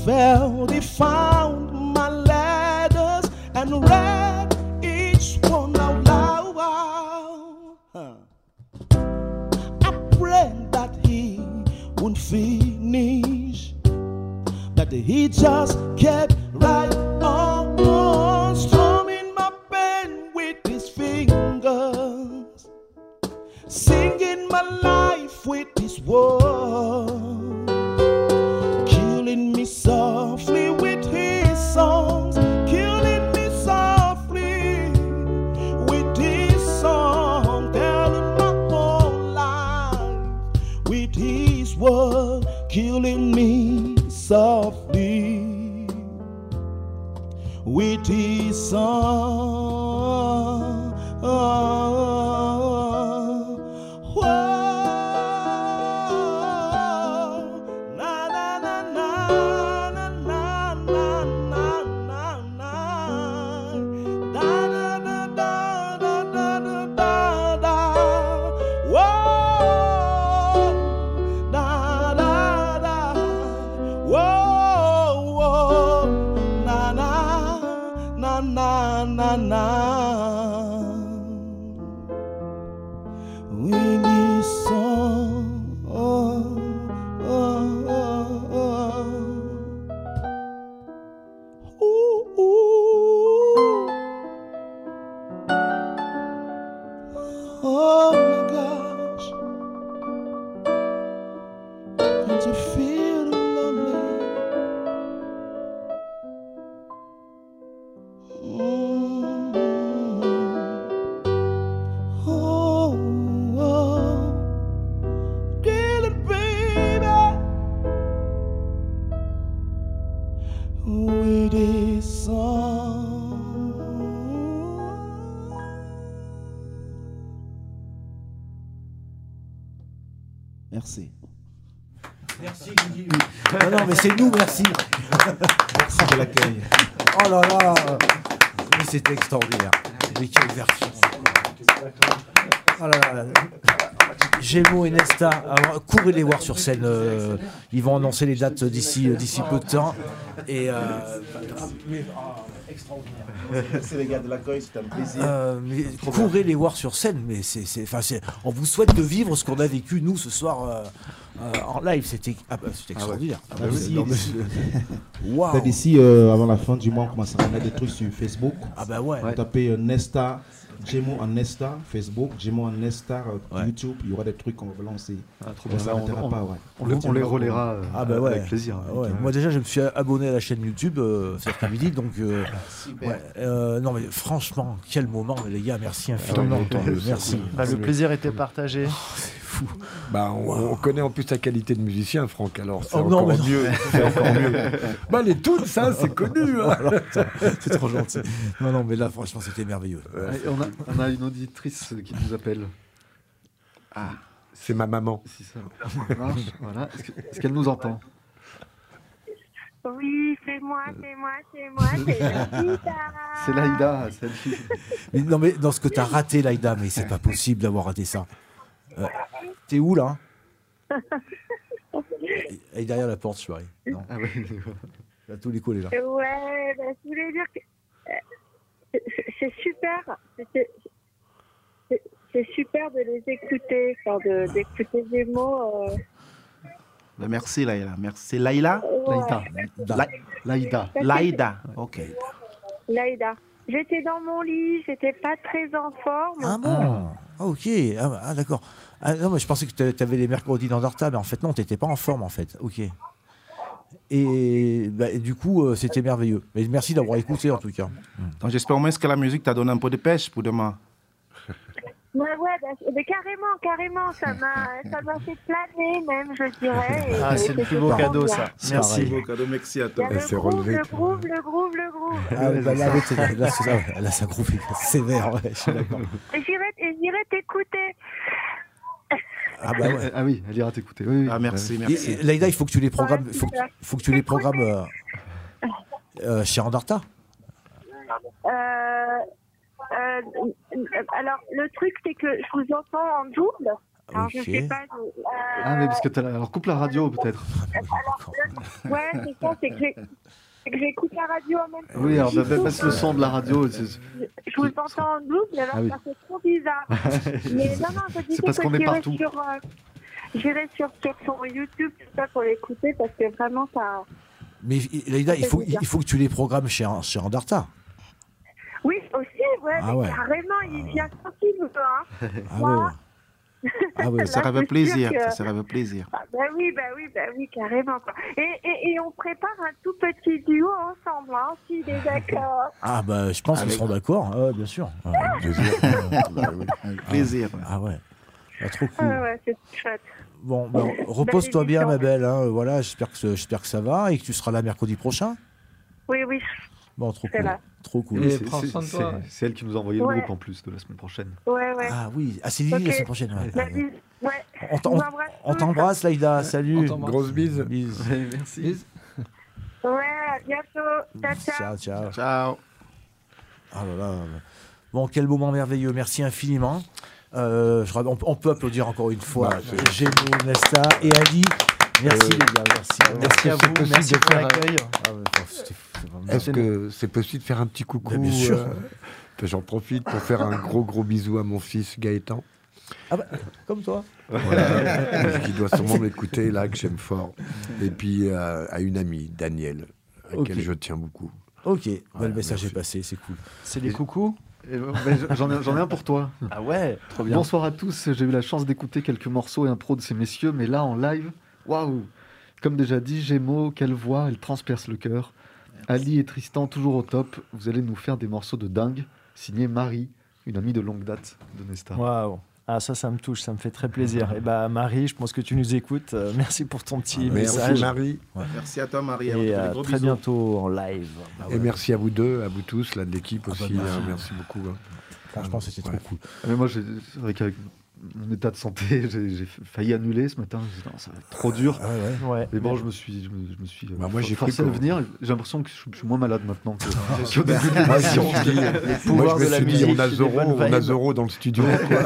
felt he found my letters and read each one out loud. Huh. I prayed that he would finish, that he just kept right on, on strumming my pen with his fingers, singing my life with his words, killing me softly with his songs, killing me softly with his song, telling my whole life with his word, killing me softly with his song. Whoa, na na na na na na na na na na, da da da da da da da da. Whoa, da da da. Whoa, whoa, na na na na na na. With this song, oh, oh, oh, oh. Ooh, ooh. Oh my gosh, can't you feel the lonely? Mm. Oh, oh, get it, baby, with this song. Merci.
Merci, Guigui. Non, non, mais c'est nous, merci.
Merci de l'accueil.
Oh là là, mais c'était extraordinaire. Mais quelle version. Oh là là. Gémeaux et Nesta, alors, courez les voir sur scène. euh, ils vont annoncer les dates d'ici euh, d'ici peu de temps. Et euh, mais, ah, extraordinaire.
Merci les gars de l'accueil, c'était un plaisir.
Euh, mais courez les voir sur scène, mais c'est, c'est, enfin, c'est, on vous souhaite de vivre ce qu'on a vécu nous ce soir euh, euh, en live. C'était, ah bah, c'était extraordinaire. Ah bah,
D'ici,
non, mais-
d'ici,
Waouh.
peut-être d'ici, euh, avant la fin du mois, on commencera à mettre des trucs sur Facebook.
Ah bah ouais.
Vous tapez euh, Nesta, Gémeaux en Nesta, Facebook, Gémeaux en Nesta, euh,
Ouais.
YouTube, il y aura des trucs qu'on va lancer.
Ah, trop
On
bien.
s'arrêtera
On-
pas, ouais.
On, le- on les relaiera euh,
Ah bah ouais.
avec plaisir.
Ah ouais. Moi déjà je me suis abonné à la chaîne YouTube euh, cet après-midi, donc euh, ouais. Euh, non mais franchement quel moment les gars, merci infiniment.
Ah ouais,
Merci.
Bah, le plaisir était partagé.
Fou.
Bah, on, on connaît en plus ta qualité de musicien, Franck, alors c'est
Oh non,
encore
mais non.
mieux. C'est encore mieux. Bah, les tunes, ça, c'est connu. hein.
Alors, attends, c'est trop gentil. Non non mais là franchement c'était merveilleux.
Ouais, on, a, on a une auditrice qui nous appelle.
Ah, c'est ma maman.
Si ça marche, voilà. Est-ce, que- est-ce qu'elle nous entend?
Oui, c'est moi, c'est moi, c'est moi, c'est Laïda.
C'est Laïda, salut.
Mais non mais dans ce que t'as raté Laïda, mais c'est pas possible d'avoir raté ça. Euh, t'es où là? Elle est derrière la porte, je parie. Non.
Ah ouais, d'accord.
À tous les coups, elle est là.
Ouais, bah, je voulais dire que euh, c'est- c'est super, c'est- c'est c'est super de les écouter, enfin de- d'écouter des mots. euh,
Bah, merci Laïla. Merci. C'est Laïla
ouais.
Laïda.
La-
Laïda.
Laïda. Ok.
Laïda. J'étais dans mon lit, j'étais pas très en forme.
Ah bon? Ah, ok, ah, ah, d'accord. Ah, non, mais je pensais que tu avais les mercredis dans Darta, mais en fait non, tu n'étais pas en forme en fait. Ok. Et, bah, et du coup, euh, c'était merveilleux. Mais merci d'avoir écouté en tout cas.
Donc j'espère au moins que la musique t'a donné un peu de pêche pour demain.
Ouais, ouais, bah, mais carrément, carrément, ça m'a, ça m'a fait planer même, je dirais. et-
Ah, c'est
et
le plus
c'était
beau
trop
cadeau,
bien.
ça.
C'est
Merci.
pareil.
Beau cadeau, merci à
Il y
toi.
a
Elle
le
s'est
groove,
relevée,
le
tout.
groove, le groove, le groove.
Ah, bah, là, c'est- là, c'est ça, là, ça groupe sévère, ouais, je suis d'accord.
Et j'irai, et j'irai t'écouter.
Ah bah ouais.
Ah oui, elle ira t'écouter. Oui, oui.
Ah merci,
Et-
merci.
et, Laïda, il faut que tu les programmes,
Ouais,
faut que,
super.
faut que tu les programmes euh, euh, chez Andarta.
Euh, euh, alors, le truc, c'est que je vous entends en double. Alors, je
Ok.
sais pas. je- euh,
Ah, mais parce que t'as la... Alors, coupe la radio, peut-être.
Ouais, c'est ça, c'est que j'ai- c'est que j'écoute la radio en même temps.
Oui, alors, bah, baisse le son de la radio. c'est-
Je, je vous entends en double, alors
Ah oui.
ça fait trop bizarre. Mais non, non, je disais
C'est parce
que
qu'on est
j'irai
partout.
Sur, euh, j'irai sur, sur son YouTube, tout ça, pour l'écouter, parce que vraiment, ça...
Mais Laïda, il faut, il faut que tu les programmes chez, chez Andarta.
Oui, aussi, ouais,
Ah
mais
ouais.
carrément, il vient sensible, hein.
Ah
Moi,
ouais. Ah ouais.
Ça
Là,
fait
c'est
plaisir,
sûr que-
ça fait plaisir.
Ah, bah oui, bah oui, bah oui, carrément, quoi. Et, et, et on prépare un tout petit duo ensemble, hein, s'il est d'accord.
Ah bah je pense qu'ils
Avec-
seront d'accord, ah ouais, bien sûr. Ah,
Bah oui.
Avec plaisir.
ah ouais. Ah, trop cool.
Ouais, ouais, c'est chouette.
Bon, bah, repose-toi
Belle
bien,
émission.
ma belle. Hein. Voilà, j'espère que, j'espère que ça va et que tu seras là mercredi prochain.
Oui, oui.
Bon, trop
C'est
cool.
là.
Trop cool.
Et
C'est-
prends
c'est-
soin de
c'est-
toi.
C'est elle qui nous a envoyé
Ouais.
le groupe en plus de la semaine prochaine.
Ouais, ouais.
Ah oui, ah, c'est Lily
Ok.
la semaine prochaine. Ouais.
Bah,
Ah, ouais.
bis- ouais.
On
Je
t'en-
vous embrasse
On
tous.
t'embrasse, Laïda. Salut.
On t'embrasse.
Grosse bise.
Bisous.
Merci.
Ouais, à bientôt. Ciao, ciao.
Ciao, ciao.
Ciao.
Ah là là. Bon, quel moment merveilleux. Merci infiniment. Euh, je, rappelle- on, on peut applaudir encore une fois
Bah, c'est-
Gémeaux, Nesta et Ali. Merci
Euh,
les gars, merci. Merci à
c'est
vous,
possible
merci
de
pour
faire un-
l'accueil. Ah ouais, enfin, c'était- c'était vraiment-
Est-ce que c'est possible de faire un petit coucou
Bah, bien sûr.
euh, que J'en profite pour faire un gros gros bisou à mon fils Gaëtan,
Ah bah, comme toi.
voilà, qui doit sûrement m'écouter là, que j'aime fort. Et puis euh, à une amie, Danielle, à
Ok.
laquelle je tiens beaucoup.
Ok, bah,
Voilà,
le message
merci.
est passé, c'est cool.
C'est les coucous.
Et, euh, ben, J'en ai, j'en ai un pour toi.
Ah ouais, trop bien.
Bonsoir à tous, j'ai eu la chance d'écouter quelques morceaux et impros de ces messieurs, mais là en live, waouh! Comme déjà dit, Gémeaux, quelle voix, elle transperce le cœur. Ali et Tristan, toujours au top, vous allez nous faire des morceaux de dingue. Signé Marie, une amie de longue date de Nesta.
Waouh. Ah ça, ça me touche, ça me fait très plaisir. Et bah Marie, je pense que tu nous écoutes. Euh, merci pour ton petit
Merci
message.
Marie.
Merci à toi, Marie. On te
Et
fait
à
des gros
très
bisous.
bientôt en live.
Ah
Et
ouais.
merci à vous deux, à vous tous, là de l'équipe
Ah bah,
aussi.
merci.
hein, merci beaucoup. hein.
Franchement, c'était
Ouais.
trop cool.
Ah, Mais moi, j'ai- c'est vrai qu'avec mon état de santé, j'ai j'ai failli annuler ce matin. J'ai dit, non, ça va être trop dur.
Ah ouais, ouais.
Ouais.
Mais bon, je me suis, je me, je me suis euh,
Bah, moi, j'ai
forcé
cru
à
que-
venir. J'ai l'impression que je, suis- je suis moins malade maintenant que,
Ah,
qu'au début de
Moi, je
l'émission.
me suis dit,
Les
moi,
pouvoirs
je me
de la
suis dit,
musique,
on a
des
Zoro,
bonnes
on a
vibes.
Zoro dans le studio. quoi.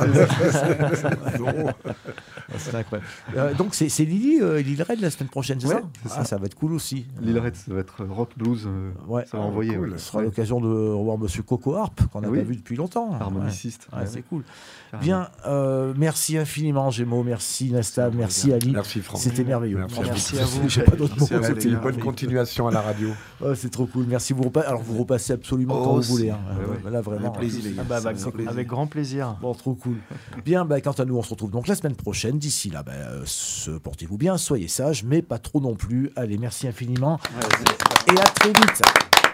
Zoro.
C'est incroyable. Euh, donc, c'est c'est Lily, euh, Lily Red la semaine prochaine, c'est
Ouais,
ça
c'est
Ah, ça va être cool aussi.
L'île Red, ça va être rock blues. euh,
Ouais.
Ça va
Ah,
envoyer.
cool.
ouais.
Ce sera l'occasion de revoir Monsieur Coco Harp, qu'on n'a
Ah oui.
pas vu depuis longtemps.
Harmoniciste.
Ouais, ouais, c'est cool.
Carrément.
Bien, euh, merci infiniment, Gémeaux, merci Nesta, merci Ali.
Merci Franck.
C'était merveilleux.
Merci,
Merci à vous.
J'ai pas d'autres mots.
Merci à vous,
C'était
les
une
gars.
bonne continuation à la radio.
Ouais, c'est trop cool. Merci. Vous repa- Alors, vous repassez absolument
Oh,
quand vous
c'est-
voulez. hein.
ouais,
Euh, Là, vraiment.
Avec plaisir, les gars.
Ah bah, avec,
Avec plaisir.
avec grand plaisir.
Bon, trop cool. Bien, bah, quant à nous, on se retrouve donc la semaine prochaine. D'ici là, bah, euh, se- portez-vous bien, soyez sages, mais pas trop non plus. Allez, merci infiniment. Et à très vite.